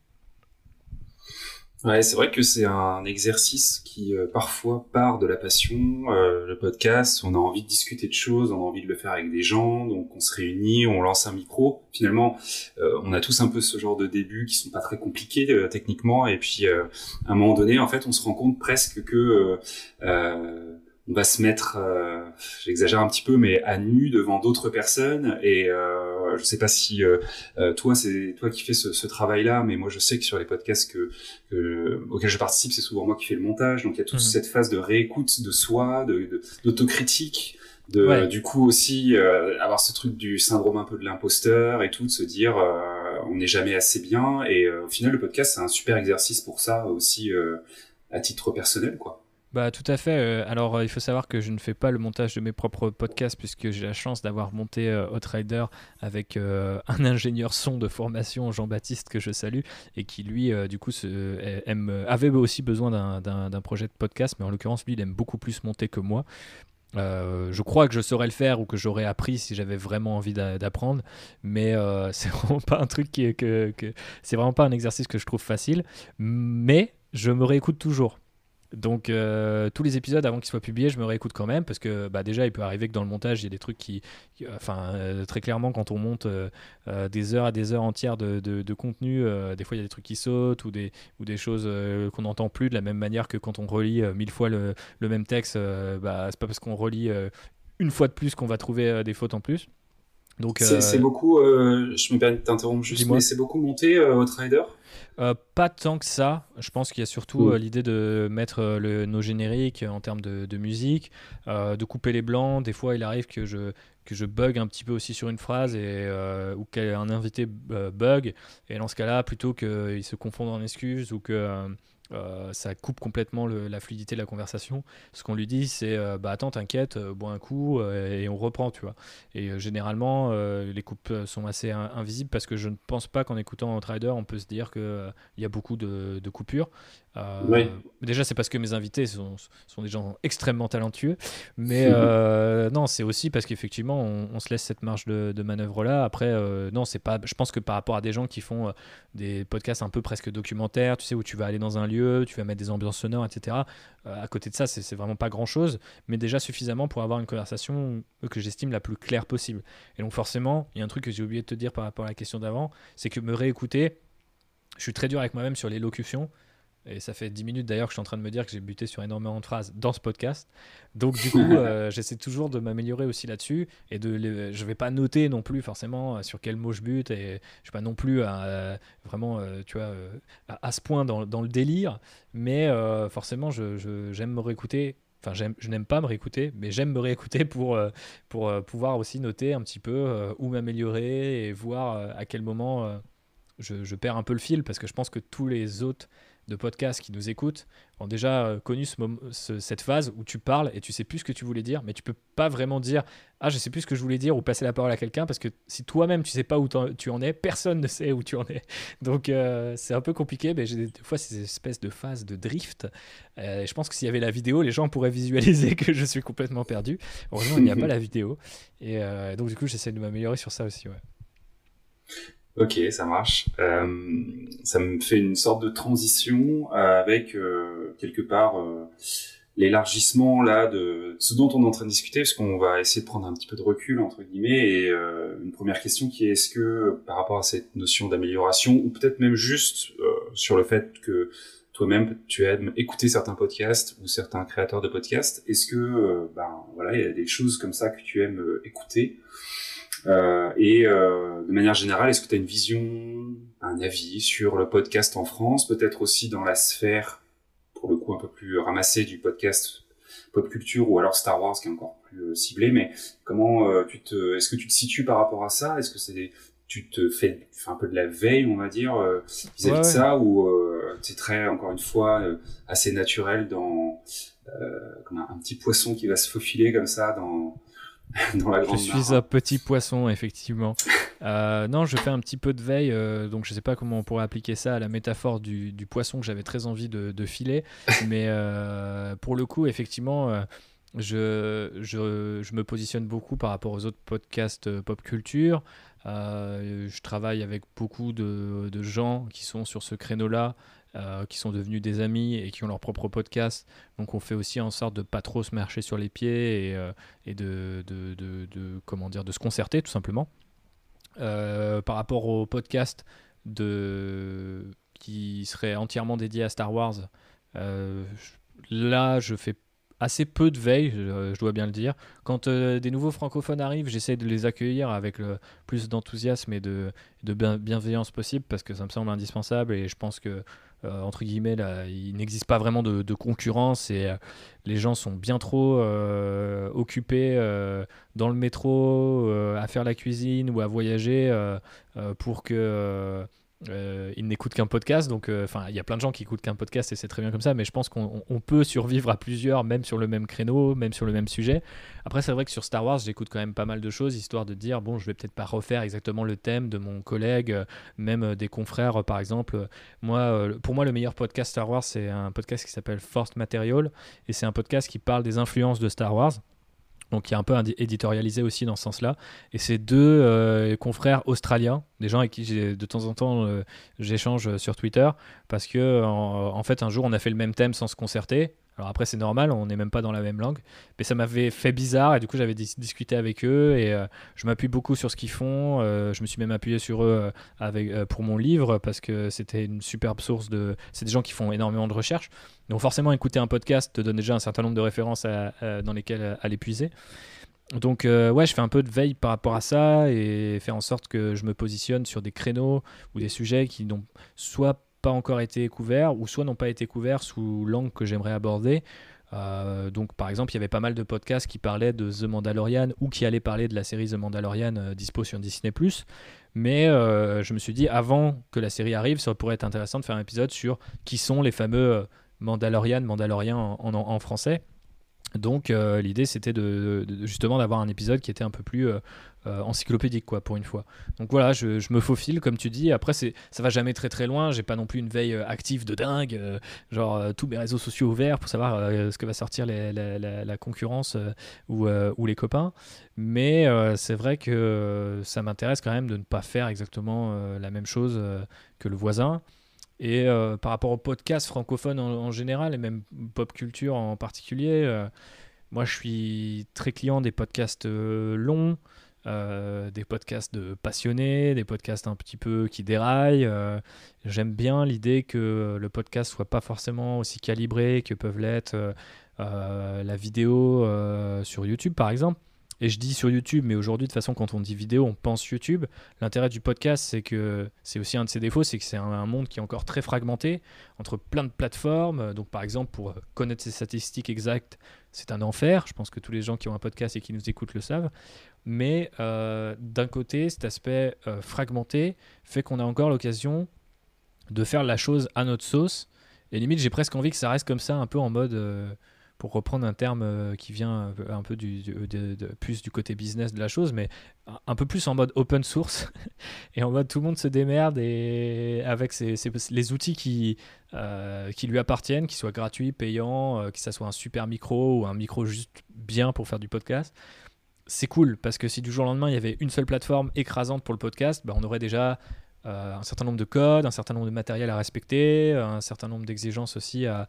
Ouais, c'est vrai que c'est un exercice qui parfois part de la passion. Le podcast, on a envie de discuter de choses, on a envie de le faire avec des gens, donc on se réunit, on lance un micro. Finalement, on a tous un peu ce genre de débuts qui sont pas très compliqués techniquement, et puis à un moment donné, en fait, on se rend compte presque que on va se mettre, j'exagère un petit peu, mais à nu devant d'autres personnes. Et je sais pas si toi, c'est toi qui fais ce travail-là, mais moi je sais que sur les podcasts auxquels je participe, c'est souvent moi qui fais le montage. Donc il y a toute cette phase de réécoute de soi, d'autocritique, du coup aussi avoir ce truc du syndrome un peu de l'imposteur et tout, de se dire on n'est jamais assez bien. Et au final, le podcast c'est un super exercice pour ça aussi à titre personnel, quoi. Tout à fait. Alors, il faut savoir que je ne fais pas le montage de mes propres podcasts puisque j'ai la chance d'avoir monté Outrider avec un ingénieur son de formation, Jean-Baptiste, que je salue, et qui, lui, du coup, avait aussi besoin d'un projet de podcast, mais en l'occurrence, lui, il aime beaucoup plus monter que moi. Je crois que je saurais le faire ou que j'aurais appris si j'avais vraiment envie d'apprendre, mais c'est vraiment pas un truc c'est vraiment pas un exercice que je trouve facile, mais je me réécoute toujours. Donc tous les épisodes avant qu'ils soient publiés, je me réécoute quand même parce que déjà il peut arriver que dans le montage il y a des trucs très clairement quand on monte des heures et des heures entières de contenu, des fois il y a des trucs qui sautent ou des choses qu'on n'entend plus, de la même manière que quand on relit 1000 fois le même texte, c'est pas parce qu'on relit une fois de plus qu'on va trouver des fautes en plus. Donc, c'est beaucoup, je me permets de t'interrompre juste, mais c'est beaucoup monté Outrider? Pas tant que ça. Je pense qu'il y a surtout l'idée de mettre nos génériques en termes de musique, de couper les blancs. Des fois, il arrive que je bug un petit peu aussi sur une phrase ou qu'un invité bug. Et dans ce cas-là, plutôt qu'il se confonde en excuses ou que ça coupe complètement la fluidité de la conversation. Ce qu'on lui dit, c'est attends, t'inquiète, bois un coup et on reprend, tu vois. Et généralement, les coupes sont assez invisibles parce que je ne pense pas qu'en écoutant Outrider, on peut se dire qu'il y a beaucoup de coupures. Oui. Déjà, c'est parce que mes invités sont des gens extrêmement talentueux, mais non, c'est aussi parce qu'effectivement, on se laisse cette marge de manœuvre-là. Après, non, c'est pas. Je pense que par rapport à des gens qui font des podcasts un peu presque documentaires, tu sais, où tu vas aller dans un lieu, tu vas mettre des ambiances sonores, etc. À côté de ça, c'est vraiment pas grand-chose, mais déjà suffisamment pour avoir une conversation que j'estime la plus claire possible. Et donc forcément, il y a un truc que j'ai oublié de te dire par rapport à la question d'avant, c'est que me réécouter, je suis très dur avec moi-même sur l'élocution. Et ça fait 10 minutes d'ailleurs que je suis en train de me dire que j'ai buté sur énormément de phrases dans ce podcast. Donc du coup, j'essaie toujours de m'améliorer aussi là-dessus. Et je ne vais pas noter non plus forcément sur quel mot je bute. Et je ne suis pas non plus vraiment tu vois, à ce point dans le délire. Mais forcément, j'aime me réécouter. Enfin, je n'aime pas me réécouter, mais j'aime me réécouter pour pouvoir aussi noter un petit peu où m'améliorer et voir à quel moment je perds un peu le fil. Parce que je pense que tous les autres de podcasts qui nous écoutent ont déjà connu cette phase où tu parles et tu sais plus ce que tu voulais dire, mais tu peux pas vraiment dire je sais plus ce que je voulais dire ou passer la parole à quelqu'un, parce que si toi-même tu sais pas où tu en es, personne ne sait où tu en es. Donc c'est un peu compliqué, mais j'ai des fois ces espèces de phases de drift. Je pense que s'il y avait la vidéo, les gens pourraient visualiser que je suis complètement perdu. Heureusement il n'y a pas la vidéo, et donc du coup j'essaie de m'améliorer sur ça aussi. Ok, ça marche. Ça me fait une sorte de transition avec quelque part l'élargissement là de ce dont on est en train de discuter, parce qu'on va essayer de prendre un petit peu de recul entre guillemets. Et une première question qui est: est-ce que par rapport à cette notion d'amélioration, ou peut-être même juste sur le fait que toi-même tu aimes écouter certains podcasts ou certains créateurs de podcasts, est-ce que voilà, il y a des choses comme ça que tu aimes écouter? De manière générale, est-ce que tu as une vision, un avis sur le podcast en France, peut-être aussi dans la sphère, pour le coup un peu plus ramassée, du podcast pop culture, ou alors Star Wars qui est encore plus ciblé, mais comment est-ce que tu te situes par rapport à ça? Est-ce que tu te fais un peu de la veille, on va dire, vis-à-vis de ça, ou c'est très, encore une fois, assez naturel comme un petit poisson qui va se faufiler comme ça dans la grande Je mare. suis un petit poisson, effectivement. Non, je fais un petit peu de veille, donc je ne sais pas comment on pourrait appliquer ça à la métaphore du poisson que j'avais très envie de filer. Mais pour le coup, effectivement, je me positionne beaucoup par rapport aux autres podcasts pop culture. Je travaille avec beaucoup de gens qui sont sur ce créneau-là, qui sont devenus des amis et qui ont leur propre podcast. Donc on fait aussi en sorte de pas trop se marcher sur les pieds et comment dire, de se concerter tout simplement. Par rapport au podcast qui serait entièrement dédié à Star Wars, là je fais assez peu de veille, je dois bien le dire. Quand des nouveaux francophones arrivent, j'essaie de les accueillir avec le plus d'enthousiasme et de bienveillance possible, parce que ça me semble indispensable, et je pense que entre guillemets là, il n'existe pas vraiment de concurrence, et les gens sont bien trop occupés dans le métro à faire la cuisine ou à voyager pour que ils n'écoutent qu'un podcast. Donc il y a plein de gens qui écoutent qu'un podcast, et c'est très bien comme ça, mais je pense qu'on peut survivre à plusieurs, même sur le même créneau, même sur le même sujet. Après, c'est vrai que sur Star Wars, j'écoute quand même pas mal de choses, histoire de dire bon, je vais peut-être pas refaire exactement le thème de mon collègue, même des confrères par exemple. Pour moi, le meilleur podcast Star Wars, c'est un podcast qui s'appelle Forced Material, et c'est un podcast qui parle des influences de Star Wars. Donc, il est un peu éditorialisé aussi dans ce sens-là. Et c'est deux confrères australiens, des gens avec qui de temps en temps j'échange sur Twitter, parce que en fait, un jour, on a fait le même thème sans se concerter. Alors après, c'est normal, on n'est même pas dans la même langue. Mais ça m'avait fait bizarre, et du coup, j'avais discuté avec eux, et je m'appuie beaucoup sur ce qu'ils font. Je me suis même appuyé sur eux pour mon livre, parce que c'était une superbe source C'est des gens qui font énormément de recherches. Donc forcément, écouter un podcast te donne déjà un certain nombre de références dans lesquelles aller puiser. Donc je fais un peu de veille par rapport à ça, et faire en sorte que je me positionne sur des créneaux ou des sujets qui n'ont soit pas encore été couverts, ou soit n'ont pas été couverts sous l'angle que j'aimerais aborder. Donc par exemple, il y avait pas mal de podcasts qui parlaient de The Mandalorian, ou qui allaient parler de la série The Mandalorian dispo sur Disney+. Mais je me suis dit, avant que la série arrive, ça pourrait être intéressant de faire un épisode sur qui sont les fameux Mandalorians en français. Donc l'idée c'était justement d'avoir un épisode qui était un peu plus encyclopédique quoi, pour une fois. Donc voilà, je me faufile comme tu dis. Après ça va jamais très très loin. J'ai pas non plus une veille active de dingue, tous mes réseaux sociaux ouverts pour savoir ce que va sortir la concurrence ou les copains. Mais c'est vrai que ça m'intéresse quand même de ne pas faire exactement la même chose que le voisin. Et par rapport aux podcasts francophones en général, et même pop culture en particulier, moi je suis très client des podcasts longs, des podcasts de passionnés, des podcasts un petit peu qui déraillent. J'aime bien l'idée que le podcast soit pas forcément aussi calibré que peuvent l'être la vidéo sur YouTube par exemple. Et je dis sur YouTube, mais aujourd'hui, de toute façon, quand on dit vidéo, on pense YouTube. L'intérêt du podcast, c'est que c'est aussi un de ses défauts, c'est que c'est un monde qui est encore très fragmenté entre plein de plateformes. Donc, par exemple, pour connaître ses statistiques exactes, c'est un enfer. Je pense que tous les gens qui ont un podcast et qui nous écoutent le savent. Mais d'un côté, cet aspect fragmenté fait qu'on a encore l'occasion de faire la chose à notre sauce. Et limite, j'ai presque envie que ça reste comme ça, un peu en mode... pour reprendre un terme qui vient un peu plus du côté business de la chose, mais un peu plus en mode open source, et en mode tout le monde se démerde et avec les outils qui lui appartiennent, qu'ils soient gratuits, payants, que ça soit un super micro ou un micro juste bien pour faire du podcast. C'est cool, parce que si du jour au lendemain, il y avait une seule plateforme écrasante pour le podcast, on aurait déjà... un certain nombre de codes, un certain nombre de matériel à respecter, un certain nombre d'exigences aussi à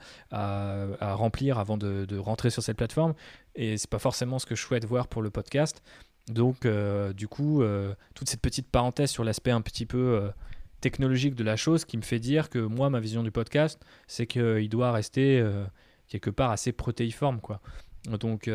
remplir avant de rentrer sur cette plateforme. Et c'est pas forcément ce que je souhaite voir pour le podcast. Donc, du coup, toute cette petite parenthèse sur l'aspect un petit peu technologique de la chose qui me fait dire que moi, ma vision du podcast, c'est qu'il doit rester quelque part assez protéiforme, quoi. Donc,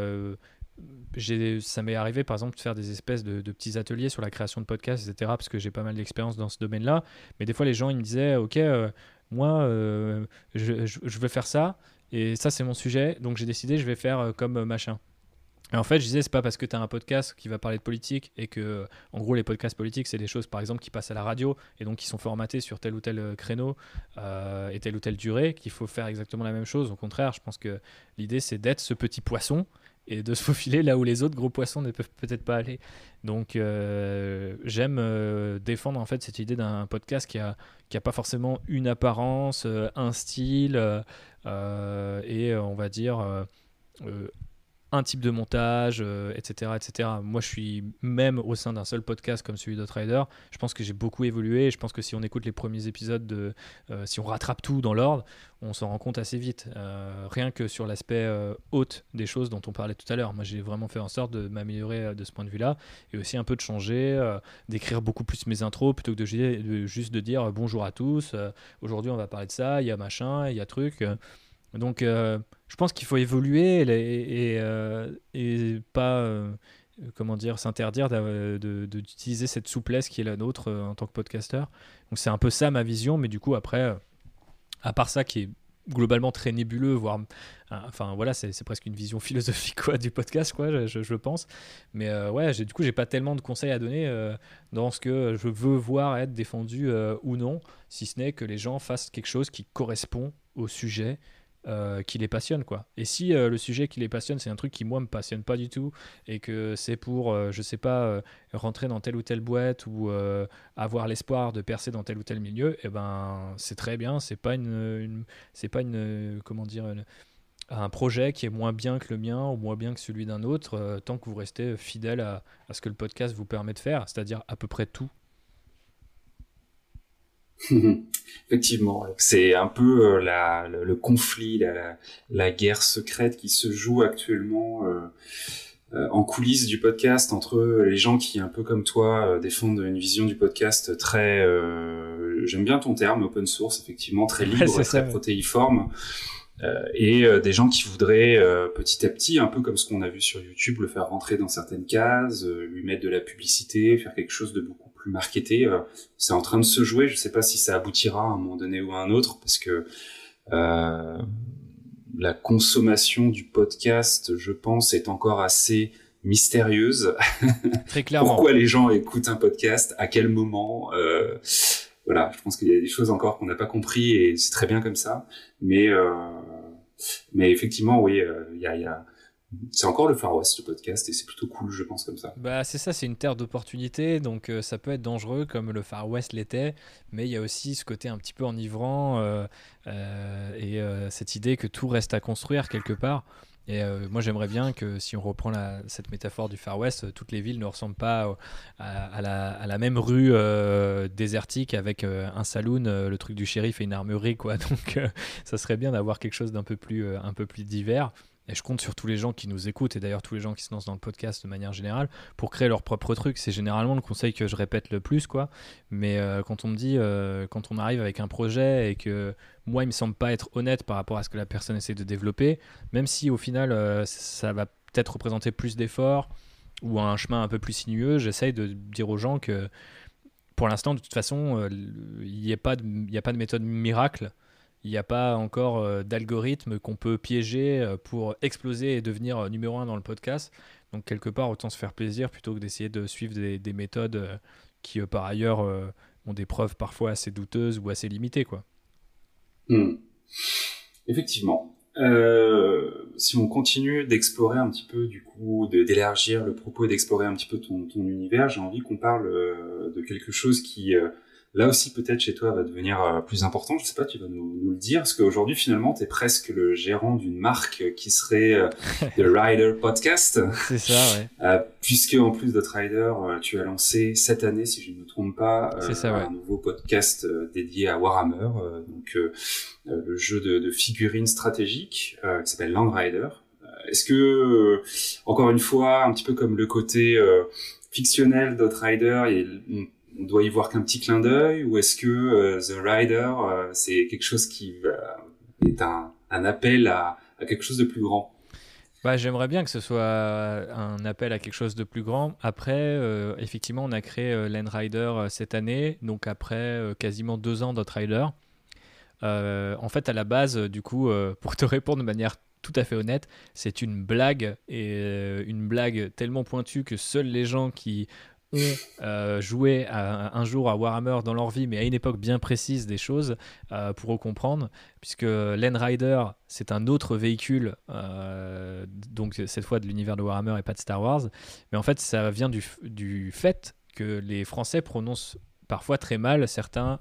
ça m'est arrivé par exemple de faire des espèces de petits ateliers sur la création de podcasts, etc., parce que j'ai pas mal d'expérience dans ce domaine-là. Mais des fois, les gens ils me disaient ok, moi je veux faire ça et ça c'est mon sujet, donc j'ai décidé je vais faire comme machin. Et en fait, je disais, c'est pas parce que tu as un podcast qui va parler de politique et que, en gros, les podcasts politiques, c'est des choses, par exemple, qui passent à la radio et donc qui sont formatés sur tel ou tel créneau et telle ou telle durée, qu'il faut faire exactement la même chose. Au contraire, je pense que l'idée, c'est d'être ce petit poisson et de se faufiler là où les autres gros poissons ne peuvent peut-être pas aller. Donc, j'aime défendre en fait cette idée d'un podcast qui a pas forcément une apparence, un style et on va dire un type de montage, etc., etc. Moi, je suis même au sein d'un seul podcast comme celui d'Outrider. Je pense que j'ai beaucoup évolué. Je pense que si on écoute les premiers épisodes, si on rattrape tout dans l'ordre, on s'en rend compte assez vite. Rien que sur l'aspect haute des choses dont on parlait tout à l'heure. Moi, j'ai vraiment fait en sorte de m'améliorer de ce point de vue-là et aussi un peu de changer, d'écrire beaucoup plus mes intros plutôt que juste de dire bonjour à tous. Aujourd'hui, on va parler de ça. Il y a machin, il y a truc. Donc, je pense qu'il faut évoluer et pas, comment dire, s'interdire d'utiliser cette souplesse qui est la nôtre en tant que podcasteur. Donc, c'est un peu ça ma vision, mais du coup, après, à part ça qui est globalement très nébuleux, voire, enfin voilà, c'est presque une vision philosophique quoi, du podcast, quoi, je pense. Mais ouais, du coup, j'ai pas tellement de conseils à donner dans ce que je veux voir être défendu ou non, si ce n'est que les gens fassent quelque chose qui correspond au sujet. Qui les passionne quoi. Et si le sujet qui les passionne c'est un truc qui moi me passionne pas du tout et que c'est pour je sais pas rentrer dans telle ou telle boîte ou avoir l'espoir de percer dans tel ou tel milieu, et ben c'est très bien, c'est pas une comment dire un projet qui est moins bien que le mien ou moins bien que celui d'un autre tant que vous restez fidèle à ce que le podcast vous permet de faire, c'est-à-dire à peu près tout. Effectivement, c'est un peu le conflit, la guerre secrète qui se joue actuellement en coulisses du podcast entre les gens qui, un peu comme toi, défendent une vision du podcast très, j'aime bien ton terme, open source, effectivement, très libre, ouais, très protéiforme, et des gens qui voudraient petit à petit, un peu comme ce qu'on a vu sur YouTube, le faire rentrer dans certaines cases, lui mettre de la publicité, faire quelque chose de beaucoup plus marketé. C'est en train de se jouer, je sais pas si ça aboutira à un moment donné ou à un autre, parce que la consommation du podcast, je pense, est encore assez mystérieuse. Très clairement. Pourquoi les gens écoutent un podcast, à quel moment, voilà, je pense qu'il y a des choses encore qu'on n'a pas compris et c'est très bien comme ça. Mais effectivement, oui, c'est encore le Far West, le podcast, et c'est plutôt cool, je pense, comme ça. Bah, c'est ça, c'est une terre d'opportunités, donc ça peut être dangereux comme le Far West l'était, mais il y a aussi ce côté un petit peu enivrant et cette idée que tout reste à construire quelque part. Et moi j'aimerais bien que si on reprend cette métaphore du Far West, toutes les villes ne ressemblent pas à la même rue désertique avec un saloon, le truc du shérif et une armurerie, quoi. Donc ça serait bien d'avoir quelque chose d'un peu plus divers. Et je compte sur tous les gens qui nous écoutent et d'ailleurs tous les gens qui se lancent dans le podcast de manière générale pour créer leur propre truc. C'est généralement le conseil que je répète le plus, quoi. Mais quand on me dit, quand on arrive avec un projet et que moi il me semble pas être honnête par rapport à ce que la personne essaie de développer, même si au final ça va peut-être représenter plus d'efforts ou un chemin un peu plus sinueux, j'essaye de dire aux gens que pour l'instant de toute façon il n'y a pas de méthode miracle. Il n'y a pas encore d'algorithme qu'on peut piéger pour exploser et devenir numéro 1 dans le podcast. Donc, quelque part, autant se faire plaisir plutôt que d'essayer de suivre des méthodes qui, par ailleurs, ont des preuves parfois assez douteuses ou assez limitées, quoi. Effectivement. Si on continue d'explorer un petit peu, du coup, d'élargir le propos et d'explorer un petit peu ton univers, j'ai envie qu'on parle de quelque chose qui... là aussi, peut-être chez toi, va devenir plus important. Je sais pas, tu vas nous le dire, parce qu'aujourd'hui, finalement, tu es presque le gérant d'une marque qui serait The Rider Podcast. C'est ça, ouais. Puisque, en plus de Rider, tu as lancé cette année, si je ne me trompe pas, ça, ouais. un nouveau podcast dédié à Warhammer, donc le jeu de figurines stratégiques qui s'appelle Land Rider. Est-ce que, encore une fois, un petit peu comme le côté fictionnel d'Outrider, on doit y voir qu'un petit clin d'œil, ou est-ce que The Rider, c'est quelque chose qui est un appel à quelque chose de plus grand? Bah, j'aimerais bien que ce soit un appel à quelque chose de plus grand. Après, effectivement, on a créé Land Rider cette année, donc après quasiment 2 ans d'Outrider. En fait, à la base, du coup, pour te répondre de manière tout à fait honnête, c'est une blague, et une blague tellement pointue que seuls les gens qui ont joué un jour à Warhammer dans leur vie, mais à une époque bien précise des choses, pourront comprendre, puisque Land Rider, c'est un autre véhicule, donc cette fois de l'univers de Warhammer et pas de Star Wars, mais en fait ça vient du fait que les Français prononcent parfois très mal certains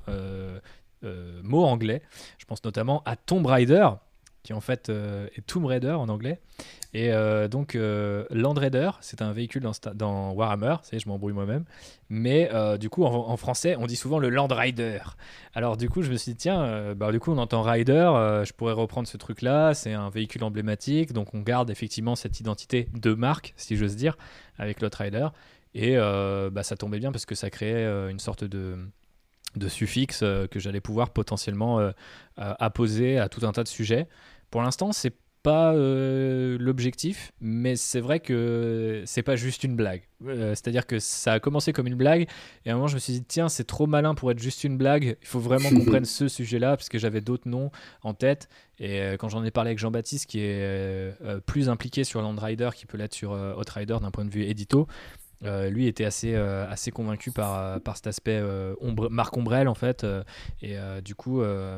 mots anglais. Je pense notamment à Tomb Raider, qui en fait est Tomb Raider en anglais. Et donc Land Raider, c'est un véhicule dans Warhammer, je m'embrouille moi-même, mais du coup en français on dit souvent le Land Rider. Alors du coup je me suis dit tiens, du coup on entend Rider, je pourrais reprendre ce truc là, c'est un véhicule emblématique, donc on garde effectivement cette identité de marque, si j'ose dire, avec l'Outrider, et ça tombait bien parce que ça créait une sorte de suffixe que j'allais pouvoir potentiellement apposer à tout un tas de sujets. Pour l'instant, c'est pas l'objectif, mais c'est vrai que c'est pas juste une blague. C'est-à-dire que ça a commencé comme une blague, et à un moment je me suis dit tiens, c'est trop malin pour être juste une blague, il faut vraiment qu'on prenne ce sujet-là, parce que j'avais d'autres noms en tête, et quand j'en ai parlé avec Jean-Baptiste, qui est plus impliqué sur Land Rider qu'il peut l'être sur Outrider d'un point de vue édito, lui était assez convaincu par cet aspect marque ombrelle en fait, et du coup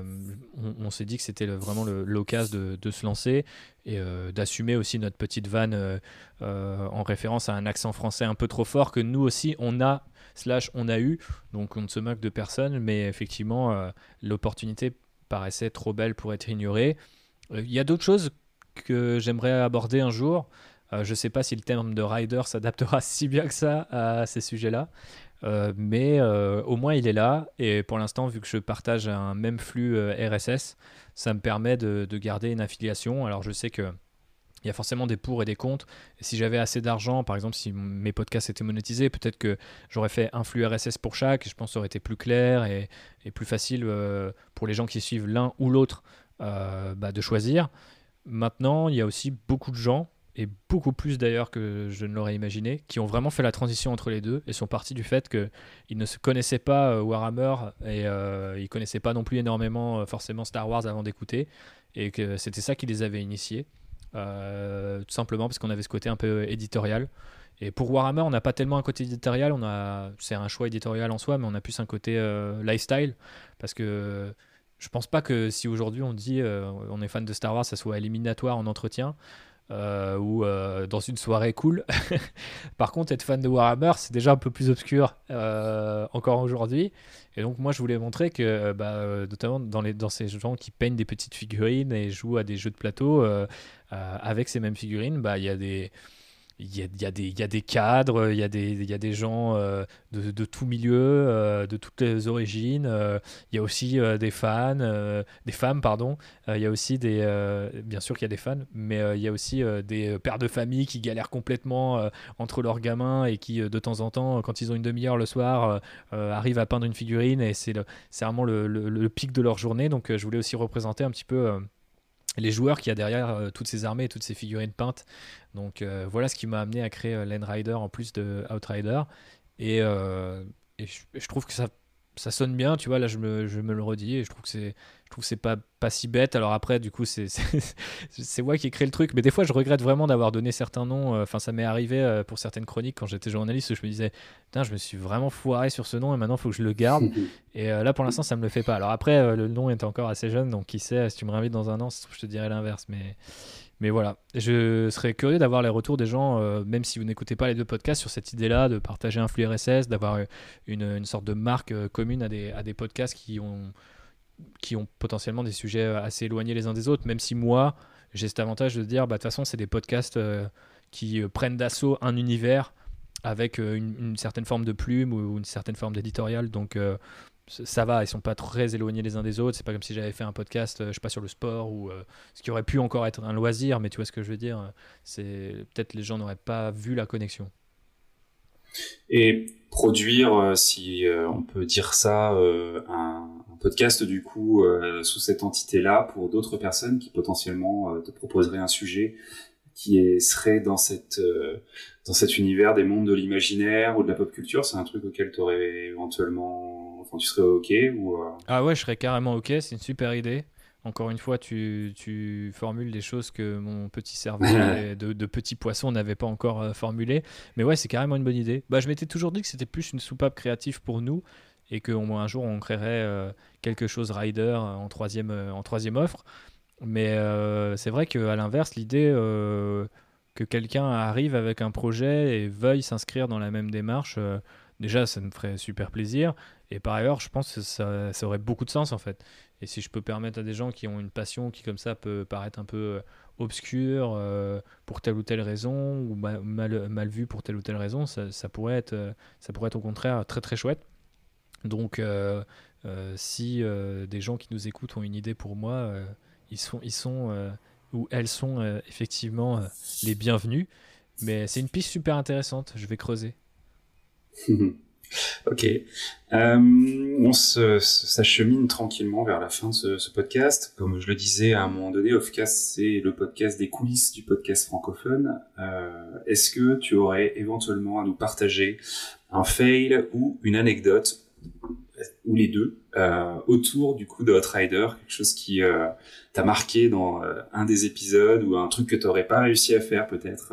on s'est dit que c'était vraiment l'occasion de se lancer et d'assumer aussi notre petite vanne en référence à un accent français un peu trop fort que nous aussi on a eu, donc on ne se moque de personne, mais effectivement l'opportunité paraissait trop belle pour être ignorée. Il y a d'autres choses que j'aimerais aborder un jour. Je ne sais pas si le terme de rider s'adaptera si bien que ça à ces sujets-là, mais au moins il est là, et pour l'instant, vu que je partage un même flux RSS, ça me permet de garder une affiliation. Alors je sais qu'il y a forcément des pour et des contre, et si j'avais assez d'argent, par exemple si mes podcasts étaient monétisés, peut-être que j'aurais fait un flux RSS pour chaque, et je pense que ça aurait été plus clair et plus facile pour les gens qui suivent l'un ou l'autre de choisir. Maintenant, il y a aussi beaucoup de gens, et beaucoup plus d'ailleurs que je ne l'aurais imaginé, qui ont vraiment fait la transition entre les deux et sont partis du fait qu'ils ne se connaissaient pas Warhammer, et ils ne connaissaient pas non plus énormément forcément Star Wars avant d'écouter, et que c'était ça qui les avait initiés. tout simplement parce qu'on avait ce côté un peu éditorial. Et pour Warhammer, on n'a pas tellement un côté éditorial, c'est un choix éditorial en soi, mais on a plus un côté lifestyle, parce que je pense pas que si aujourd'hui on dit on est fan de Star Wars, ça soit éliminatoire en entretien ou dans une soirée cool. Par contre, être fan de Warhammer, c'est déjà un peu plus obscur encore aujourd'hui. Et donc moi, je voulais montrer que, notamment dans ces gens qui peignent des petites figurines et jouent à des jeux de plateau, avec ces mêmes figurines, il y a des... Il y a des cadres, il y a des gens de tout milieu, de toutes les origines. Il y a aussi des femmes, pardon. Il y a aussi bien sûr qu'il y a des fans, mais il y a aussi des pères de famille qui galèrent complètement entre leurs gamins et qui, de temps en temps, quand ils ont une demi-heure le soir, arrivent à peindre une figurine et c'est vraiment le pic de leur journée. Donc, je voulais aussi représenter un petit peu les joueurs qu'il y a derrière toutes ces armées et toutes ces figurines peintes. Donc voilà ce qui m'a amené à créer Land Rider en plus de Outrider. Et je trouve que ça sonne bien, tu vois, là je me le redis et je trouve que c'est pas si bête. Alors après, du coup, c'est moi qui ai créé le truc, mais des fois je regrette vraiment d'avoir donné certains noms. Enfin, ça m'est arrivé pour certaines chroniques quand j'étais journaliste, je me disais, putain, je me suis vraiment foiré sur ce nom et maintenant il faut que je le garde. Et là pour l'instant, ça me le fait pas. Alors après, le nom est encore assez jeune, donc qui sait, si tu me réinvites dans un an, je te dirais l'inverse. Mais voilà, je serais curieux d'avoir les retours des gens, même si vous n'écoutez pas les deux podcasts, sur cette idée-là de partager un flux RSS, d'avoir une sorte de marque commune à des podcasts qui ont potentiellement des sujets assez éloignés les uns des autres, même si moi, j'ai cet avantage de dire, de toute façon, c'est des podcasts qui prennent d'assaut un univers avec une certaine forme de plume ou une certaine forme d'éditorial, donc ça va, ils sont pas très éloignés les uns des autres. C'est pas comme si j'avais fait un podcast, je sais pas, sur le sport ou ce qui aurait pu encore être un loisir, mais tu vois ce que je veux dire. C'est peut-être les gens n'auraient pas vu la connexion. Et produire, si on peut dire ça, un podcast du coup sous cette entité-là pour d'autres personnes qui potentiellement te proposeraient un sujet qui serait dans cet univers des mondes de l'imaginaire ou de la pop culture, c'est un truc auquel tu aurais éventuellement, enfin tu serais ok ou Ah ouais, je serais carrément ok, c'est une super idée. Encore une fois, tu formules des choses que mon petit cerveau de petit poisson n'avait pas encore formulées. Mais ouais, c'est carrément une bonne idée. Je m'étais toujours dit que c'était plus une soupape créative pour nous et qu'un jour on créerait quelque chose Rider en troisième offre. Mais c'est vrai qu'à l'inverse, l'idée que quelqu'un arrive avec un projet et veuille s'inscrire dans la même démarche, déjà ça me ferait super plaisir. Et par ailleurs, je pense que ça aurait beaucoup de sens en fait. Et si je peux permettre à des gens qui ont une passion qui comme ça peut paraître un peu obscure pour telle ou telle raison ou mal vue pour telle ou telle raison, ça pourrait être au contraire très très chouette. Donc si des gens qui nous écoutent ont une idée pour moi, ils sont ou elles sont effectivement les bienvenus. Mais c'est une piste super intéressante, je vais creuser. Ok. On s'achemine tranquillement vers la fin de ce podcast. Comme je le disais à un moment donné, Offcast, c'est le podcast des coulisses du podcast francophone. Est-ce que tu aurais éventuellement à nous partager un fail ou une anecdote, ou les deux, autour du coup de Outrider, quelque chose qui t'a marqué dans un des épisodes ou un truc que tu n'aurais pas réussi à faire peut-être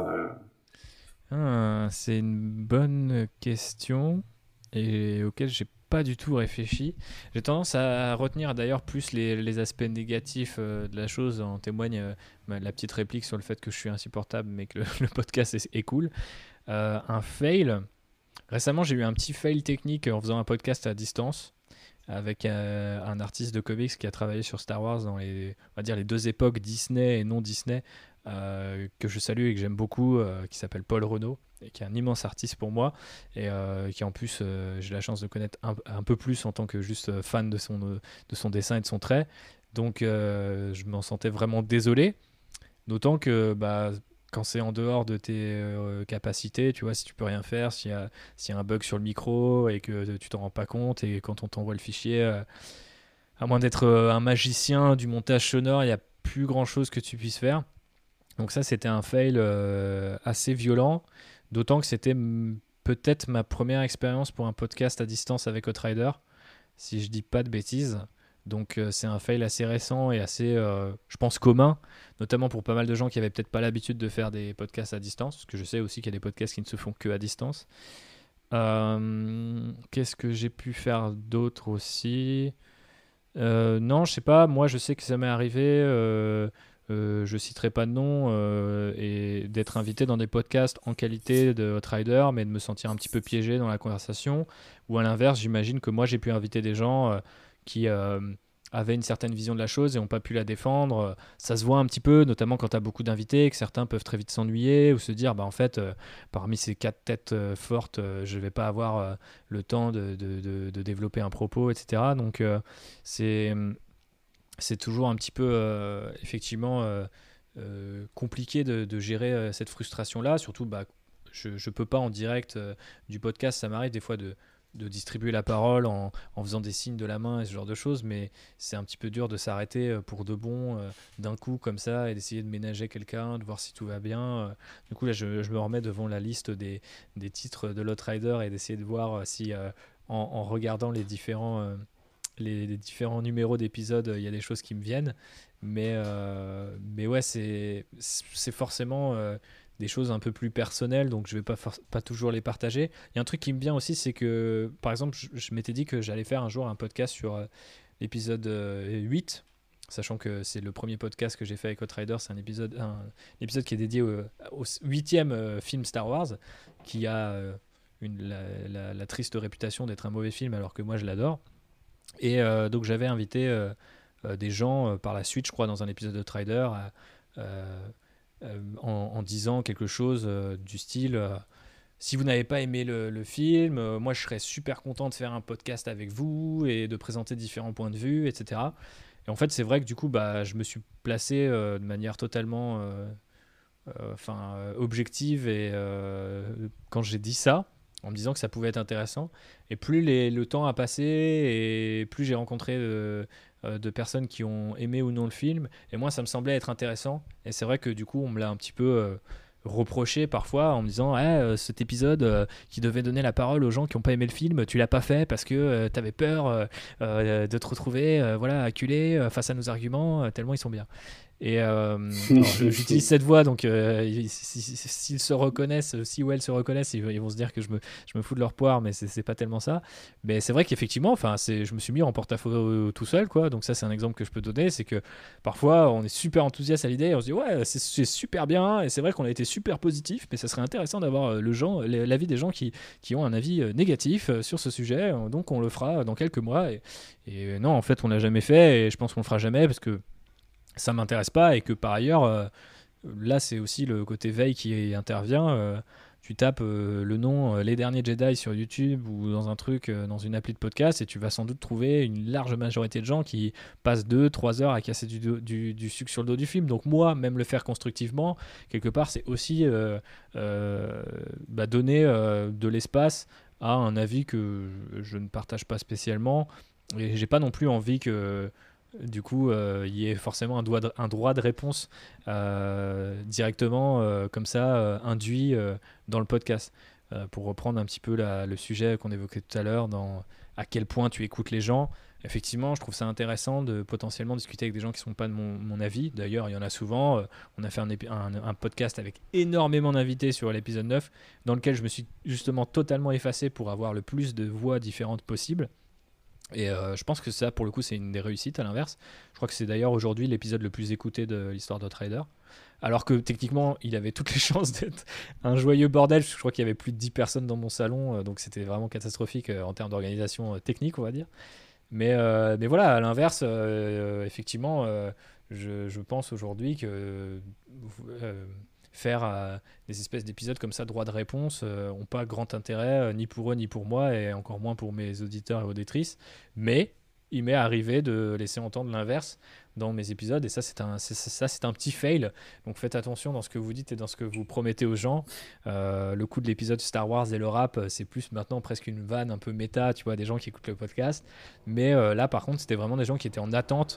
C'est une bonne question et auquel j'ai pas du tout réfléchi. J'ai tendance à retenir d'ailleurs plus les aspects négatifs de la chose. En témoigne la petite réplique sur le fait que je suis insupportable mais que le podcast est cool. Un fail. Récemment, j'ai eu un petit fail technique en faisant un podcast à distance avec un artiste de comics qui a travaillé sur Star Wars dans on va dire les deux époques Disney et non Disney, que je salue et que j'aime beaucoup, qui s'appelle Paul Renaud et qui est un immense artiste pour moi et qui en plus j'ai la chance de connaître un peu plus en tant que juste fan de son dessin et de son trait. Donc je m'en sentais vraiment désolé, d'autant que quand c'est en dehors de tes capacités, tu vois, si tu peux rien faire, s'il y a un bug sur le micro et que tu t'en rends pas compte, et quand on t'envoie le fichier, à moins d'être un magicien du montage sonore, il n'y a plus grand chose que tu puisses faire. Donc ça, c'était un fail assez violent, d'autant que c'était peut-être ma première expérience pour un podcast à distance avec Outrider, si je dis pas de bêtises. Donc c'est un fail assez récent et assez, je pense, commun, notamment pour pas mal de gens qui avaient peut-être pas l'habitude de faire des podcasts à distance, parce que je sais aussi qu'il y a des podcasts qui ne se font que à distance. Qu'est-ce que j'ai pu faire d'autre aussi? Non, je sais pas. Moi, je sais que ça m'est arrivé. Je citerai pas de nom et d'être invité dans des podcasts en qualité de Outrider, mais de me sentir un petit peu piégé dans la conversation. Ou à l'inverse, j'imagine que moi, j'ai pu inviter des gens qui avaient une certaine vision de la chose et n'ont pas pu la défendre. Ça se voit un petit peu, notamment quand tu as beaucoup d'invités, que certains peuvent très vite s'ennuyer ou se dire, bah en fait, parmi ces 4 têtes fortes, je vais pas avoir le temps de développer un propos, etc. Donc c'est c'est toujours un petit peu effectivement compliqué de gérer cette frustration-là. Surtout, bah, je ne peux pas en direct du podcast, ça m'arrive des fois de distribuer la parole en faisant des signes de la main et ce genre de choses, mais c'est un petit peu dur de s'arrêter pour de bon d'un coup comme ça et d'essayer de ménager quelqu'un, de voir si tout va bien. Du coup, là, je me remets devant la liste des titres de l'Outrider et d'essayer de voir si en regardant les différents numéros d'épisodes, il y a des choses qui me viennent. Mais ouais, c'est forcément des choses un peu plus personnelles, donc je vais pas toujours les partager. Il y a un truc qui me vient aussi, c'est que, par exemple, je m'étais dit que j'allais faire un jour un podcast sur l'épisode 8, sachant que c'est le premier podcast que j'ai fait avec Outrider. C'est un épisode qui est dédié au 8e film Star Wars, qui a la triste réputation d'être un mauvais film, alors que moi je l'adore. Et donc j'avais invité des gens par la suite, je crois, dans un épisode de Trader, en disant quelque chose du style si vous n'avez pas aimé le film, moi je serais super content de faire un podcast avec vous et de présenter différents points de vue, etc. Et en fait, c'est vrai que du coup, bah, je me suis placé de manière totalement objective et quand j'ai dit ça, en me disant que ça pouvait être intéressant. Et plus le temps a passé et plus j'ai rencontré de personnes qui ont aimé ou non le film, et moi ça me semblait être intéressant. Et c'est vrai que du coup on me l'a un petit peu reproché parfois en me disant cet épisode qui devait donner la parole aux gens qui n'ont pas aimé le film, tu l'as pas fait parce que tu avais peur de te retrouver voilà, acculé face à nos arguments tellement ils sont bien. Et j'utilise cette voix, donc s'ils se reconnaissent, si ou elles se reconnaissent, ils vont se dire que je me fous de leur poire, mais c'est pas tellement ça. Mais c'est vrai qu'effectivement, je me suis mis en porte-à-faux tout seul, quoi. Donc ça, c'est un exemple que je peux donner, c'est que parfois, on est super enthousiaste à l'idée, et on se dit ouais, c'est super bien, et c'est vrai qu'on a été super positif, mais ça serait intéressant d'avoir l'avis des gens qui ont un avis négatif sur ce sujet. Donc on le fera dans quelques mois. Et non, en fait, on l'a jamais fait, et je pense qu'on le fera jamais parce que ça m'intéresse pas, et que par ailleurs là c'est aussi le côté veille qui intervient. Tu tapes le nom Les Derniers Jedi sur YouTube ou dans un truc, dans une appli de podcast, et tu vas sans doute trouver une large majorité de gens qui passent 2-3 heures à casser du sucre sur le dos du film. Donc moi, même le faire constructivement, quelque part, c'est aussi donner de l'espace à un avis que je ne partage pas spécialement, et j'ai pas non plus envie que du coup il y ait forcément un droit de réponse directement comme ça induit dans le podcast, pour reprendre un petit peu le sujet qu'on évoquait tout à l'heure dans à quel point tu écoutes les gens. Effectivement, je trouve ça intéressant de potentiellement discuter avec des gens qui ne sont pas de mon avis. D'ailleurs, il y en a souvent. On a fait un podcast avec énormément d'invités sur l'épisode 9, dans lequel je me suis justement totalement effacé pour avoir le plus de voix différentes possibles. Et je pense que ça, pour le coup, c'est une des réussites à l'inverse. Je crois que c'est d'ailleurs aujourd'hui l'épisode le plus écouté de l'histoire d'Outrider. Alors que techniquement, il avait toutes les chances d'être un joyeux bordel. Je crois qu'il y avait plus de 10 personnes dans mon salon, donc c'était vraiment catastrophique en termes d'organisation technique, on va dire. Mais voilà, à l'inverse, effectivement, je pense aujourd'hui que faire des espèces d'épisodes comme ça, droit de réponse, n'ont pas grand intérêt, ni pour eux ni pour moi, et encore moins pour mes auditeurs et auditrices. Mais il m'est arrivé de laisser entendre l'inverse dans mes épisodes, et ça c'est un petit fail. Donc faites attention dans ce que vous dites et dans ce que vous promettez aux gens. Le coup de l'épisode Star Wars et le rap, c'est plus maintenant presque une vanne un peu méta, tu vois, des gens qui écoutent le podcast. Mais là par contre, c'était vraiment des gens qui étaient en attente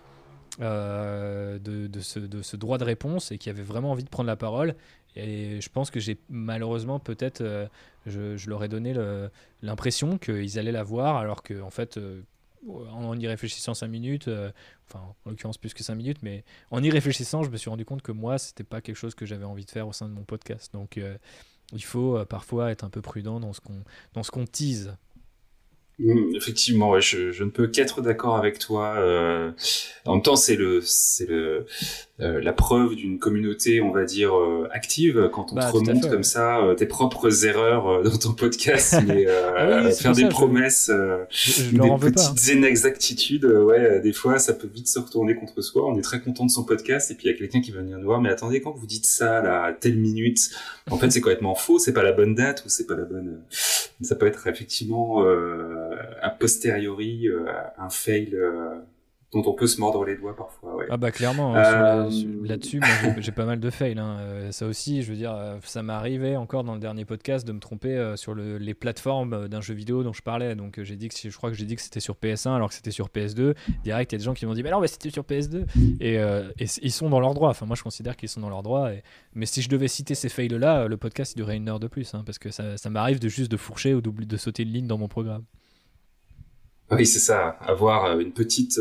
de ce droit de réponse et qui avaient vraiment envie de prendre la parole. Et je pense que j'ai malheureusement peut-être je leur ai donné l'impression qu'ils allaient la voir, alors que en fait en y réfléchissant 5 minutes, enfin en l'occurrence plus que 5 minutes, mais en y réfléchissant, je me suis rendu compte que moi, c'était pas quelque chose que j'avais envie de faire au sein de mon podcast. Donc il faut parfois être un peu prudent dans ce qu'on tease. Effectivement, ouais, je ne peux qu'être d'accord avec toi. En même temps, c'est la preuve d'une communauté, on va dire, active, quand on te remonte comme ça tes propres erreurs dans ton podcast, mais faire des promesses, je des petites inexactitudes, ouais, des fois, ça peut vite se retourner contre soi. On est très content de son podcast, et puis il y a quelqu'un qui va venir nous voir, mais attendez, quand vous dites ça, là, à telle minute, en fait, c'est complètement faux, c'est pas la bonne date, ou c'est pas la bonne... Ça peut être effectivement a posteriori un fail dont on peut se mordre les doigts parfois. Ouais. Ah bah clairement, là-dessus, moi j'ai pas mal de fails. Ça aussi, je veux dire, ça m'est arrivé encore dans le dernier podcast de me tromper sur les plateformes d'un jeu vidéo dont je parlais. Donc je crois que j'ai dit que c'était sur PS1 alors que c'était sur PS2. Direct, il y a des gens qui m'ont dit mais non, mais c'était sur PS2. Et ils sont dans leur droit. Enfin, moi je considère qu'ils sont dans leur droit. Mais si je devais citer ces fails-là, le podcast il durerait 1 heure de plus, parce que ça m'arrive juste de fourcher ou de sauter une ligne dans mon programme. Oui, c'est ça. Avoir une petite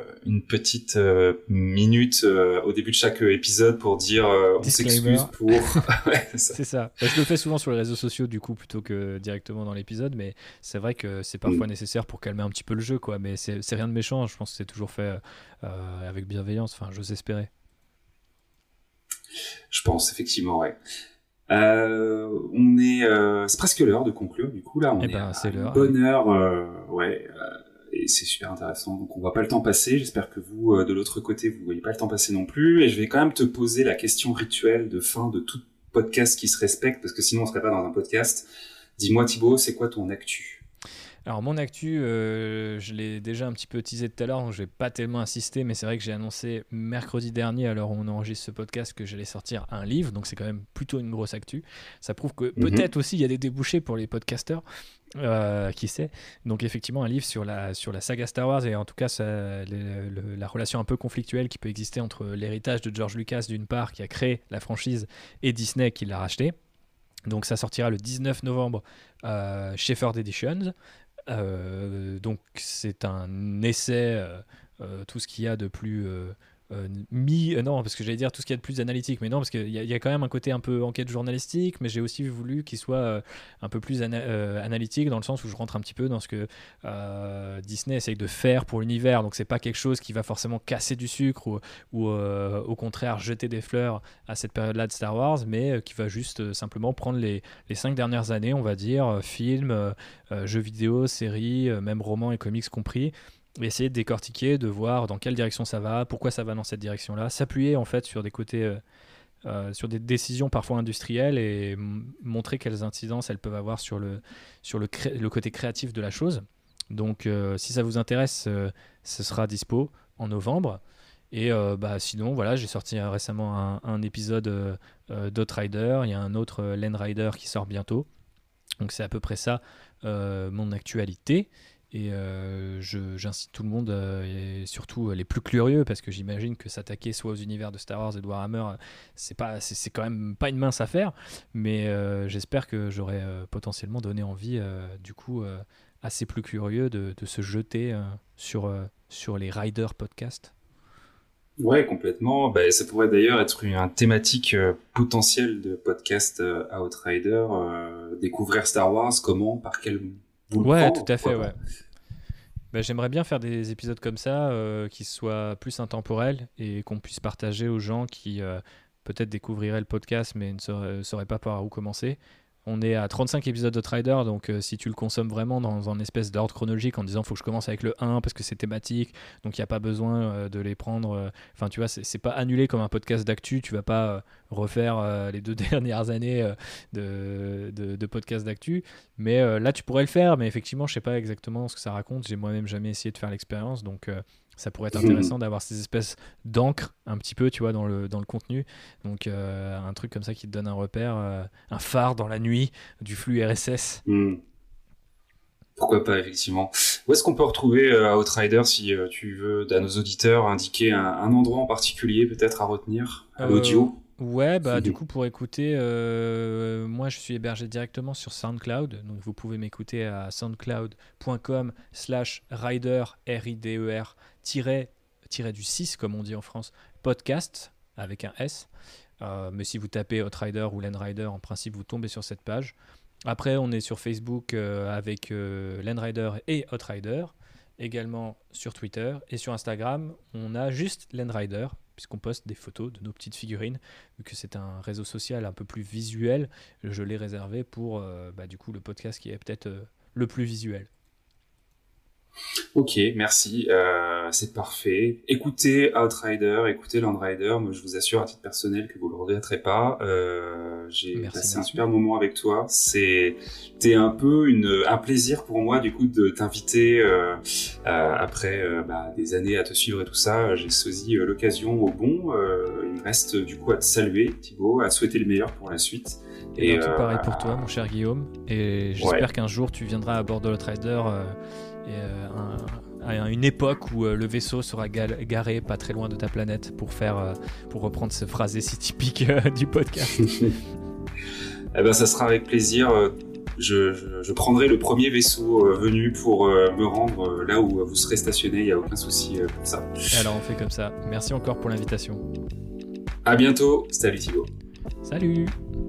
minute au début de chaque épisode pour dire on s'excuse pour. Ouais, c'est ça. Je le fais souvent sur les réseaux sociaux du coup plutôt que directement dans l'épisode, mais c'est vrai que c'est parfois nécessaire pour calmer un petit peu le jeu, quoi. Mais c'est rien de méchant. Je pense que c'est toujours fait avec bienveillance. Enfin, j'ose espérer. Je pense effectivement, ouais. C'est presque l'heure de conclure, du coup, là, c'est l'heure. Bonne heure, ouais, et c'est super intéressant, donc on voit pas le temps passer, j'espère que vous, de l'autre côté, vous voyez pas le temps passer non plus, et je vais quand même te poser la question rituelle de fin de tout podcast qui se respecte, parce que sinon on serait pas dans un podcast. Dis-moi Thibaut, c'est quoi ton actu ? Alors mon actu, je l'ai déjà un petit peu teasé tout à l'heure, donc je vais pas tellement insister, mais c'est vrai que j'ai annoncé mercredi dernier, à l'heure où on enregistre ce podcast, que j'allais sortir un livre, donc c'est quand même plutôt une grosse actu. Ça prouve que peut-être aussi il y a des débouchés pour les podcasteurs, qui sait. Donc effectivement un livre sur la saga Star Wars, et en tout cas la relation un peu conflictuelle qui peut exister entre l'héritage de George Lucas d'une part, qui a créé la franchise, et Disney qui l'a racheté. Donc ça sortira le 19 novembre chez Ford Editions. Donc c'est un essai, tout ce qu'il y a de plus non, parce que j'allais dire tout ce qu'il y a de plus analytique, mais non, parce qu'il y a quand même un côté un peu enquête journalistique, mais j'ai aussi voulu qu'il soit un peu plus analytique, dans le sens où je rentre un petit peu dans ce que Disney essaye de faire pour l'univers. Donc c'est pas quelque chose qui va forcément casser du sucre ou au contraire jeter des fleurs à cette période-là de Star Wars, mais qui va juste simplement prendre les 5 dernières années, on va dire, films, jeux vidéo, séries, même romans et comics compris, et essayer de décortiquer, de voir dans quelle direction ça va, pourquoi ça va dans cette direction-là, s'appuyer en fait sur des côtés, sur des décisions parfois industrielles, et montrer quelles incidences elles peuvent avoir sur le côté créatif de la chose. Donc si ça vous intéresse, ce sera dispo en novembre. Et sinon, voilà, j'ai sorti récemment un épisode d'Outrider, il y a un autre Land Rider qui sort bientôt. Donc c'est à peu près ça mon actualité. Et j'incite tout le monde, et surtout les plus curieux, parce que j'imagine que s'attaquer soit aux univers de Star Wars et de Warhammer, c'est quand même pas une mince affaire, mais j'espère que j'aurai potentiellement donné envie, du coup, à ces plus curieux de se jeter sur les Riders podcast. Ouais, complètement. Ça pourrait d'ailleurs être une thématique potentielle de podcast Outrider, découvrir Star Wars, comment, par quel bout. Ouais, tout à fait, ouais. J'aimerais bien faire des épisodes comme ça, qui soient plus intemporels, et qu'on puisse partager aux gens qui peut-être découvriraient le podcast mais ne sauraient pas par où commencer. On est à 35 épisodes d'Outrider, donc si tu le consommes vraiment dans un espèce d'ordre chronologique en disant faut que je commence avec le 1 parce que c'est thématique, donc il n'y a pas besoin de les prendre, enfin tu vois, c'est pas annulé comme un podcast d'actu, tu vas pas refaire les 2 dernières années de podcast d'actu, mais là tu pourrais le faire, mais effectivement je sais pas exactement ce que ça raconte, j'ai moi-même jamais essayé de faire l'expérience, donc ça pourrait être intéressant d'avoir ces espèces d'encre un petit peu, tu vois, dans le contenu. Donc un truc comme ça qui te donne un repère, un phare dans la nuit du flux RSS. Pourquoi pas, effectivement. Où est-ce qu'on peut retrouver Outrider, si tu veux, à nos auditeurs, indiquer un endroit en particulier peut-être à retenir à l'audio? Ouais, du coup, pour écouter, moi, je suis hébergé directement sur SoundCloud. Donc, vous pouvez m'écouter à soundcloud.com/rider, R-I-D-E-R, tiré du 6, comme on dit en France, podcast, avec un S. Mais si vous tapez Outrider ou Landrider, en principe, vous tombez sur cette page. Après, on est sur Facebook avec Landrider et Outrider. Également sur Twitter. Et sur Instagram, on a juste Landrider, puisqu'on poste des photos de nos petites figurines. Vu que c'est un réseau social un peu plus visuel, je l'ai réservé pour du coup, le podcast qui est peut-être le plus visuel. Ok, merci, c'est parfait. Écoutez Outrider, écoutez Landrider, moi je vous assure à titre personnel que vous le regretterez pas. J'ai passé un super moment avec toi. C'était un peu un plaisir pour moi du coup de t'inviter après des années à te suivre et tout ça. J'ai saisi l'occasion au bon. Il me reste du coup à te saluer, Thibaut, à te souhaiter le meilleur pour la suite. Et tout pareil pour toi, mon cher Guillaume. Et j'espère qu'un jour tu viendras à bord de l'Outrider. À une époque où le vaisseau sera garé pas très loin de ta planète pour reprendre ce phrasé si typique du podcast. Ça sera avec plaisir. Je prendrai le premier vaisseau venu pour me rendre là où vous serez stationné. Il n'y a aucun souci pour ça. Alors on fait comme ça. Merci encore pour l'invitation. À bientôt. Salut Thibaut. Salut.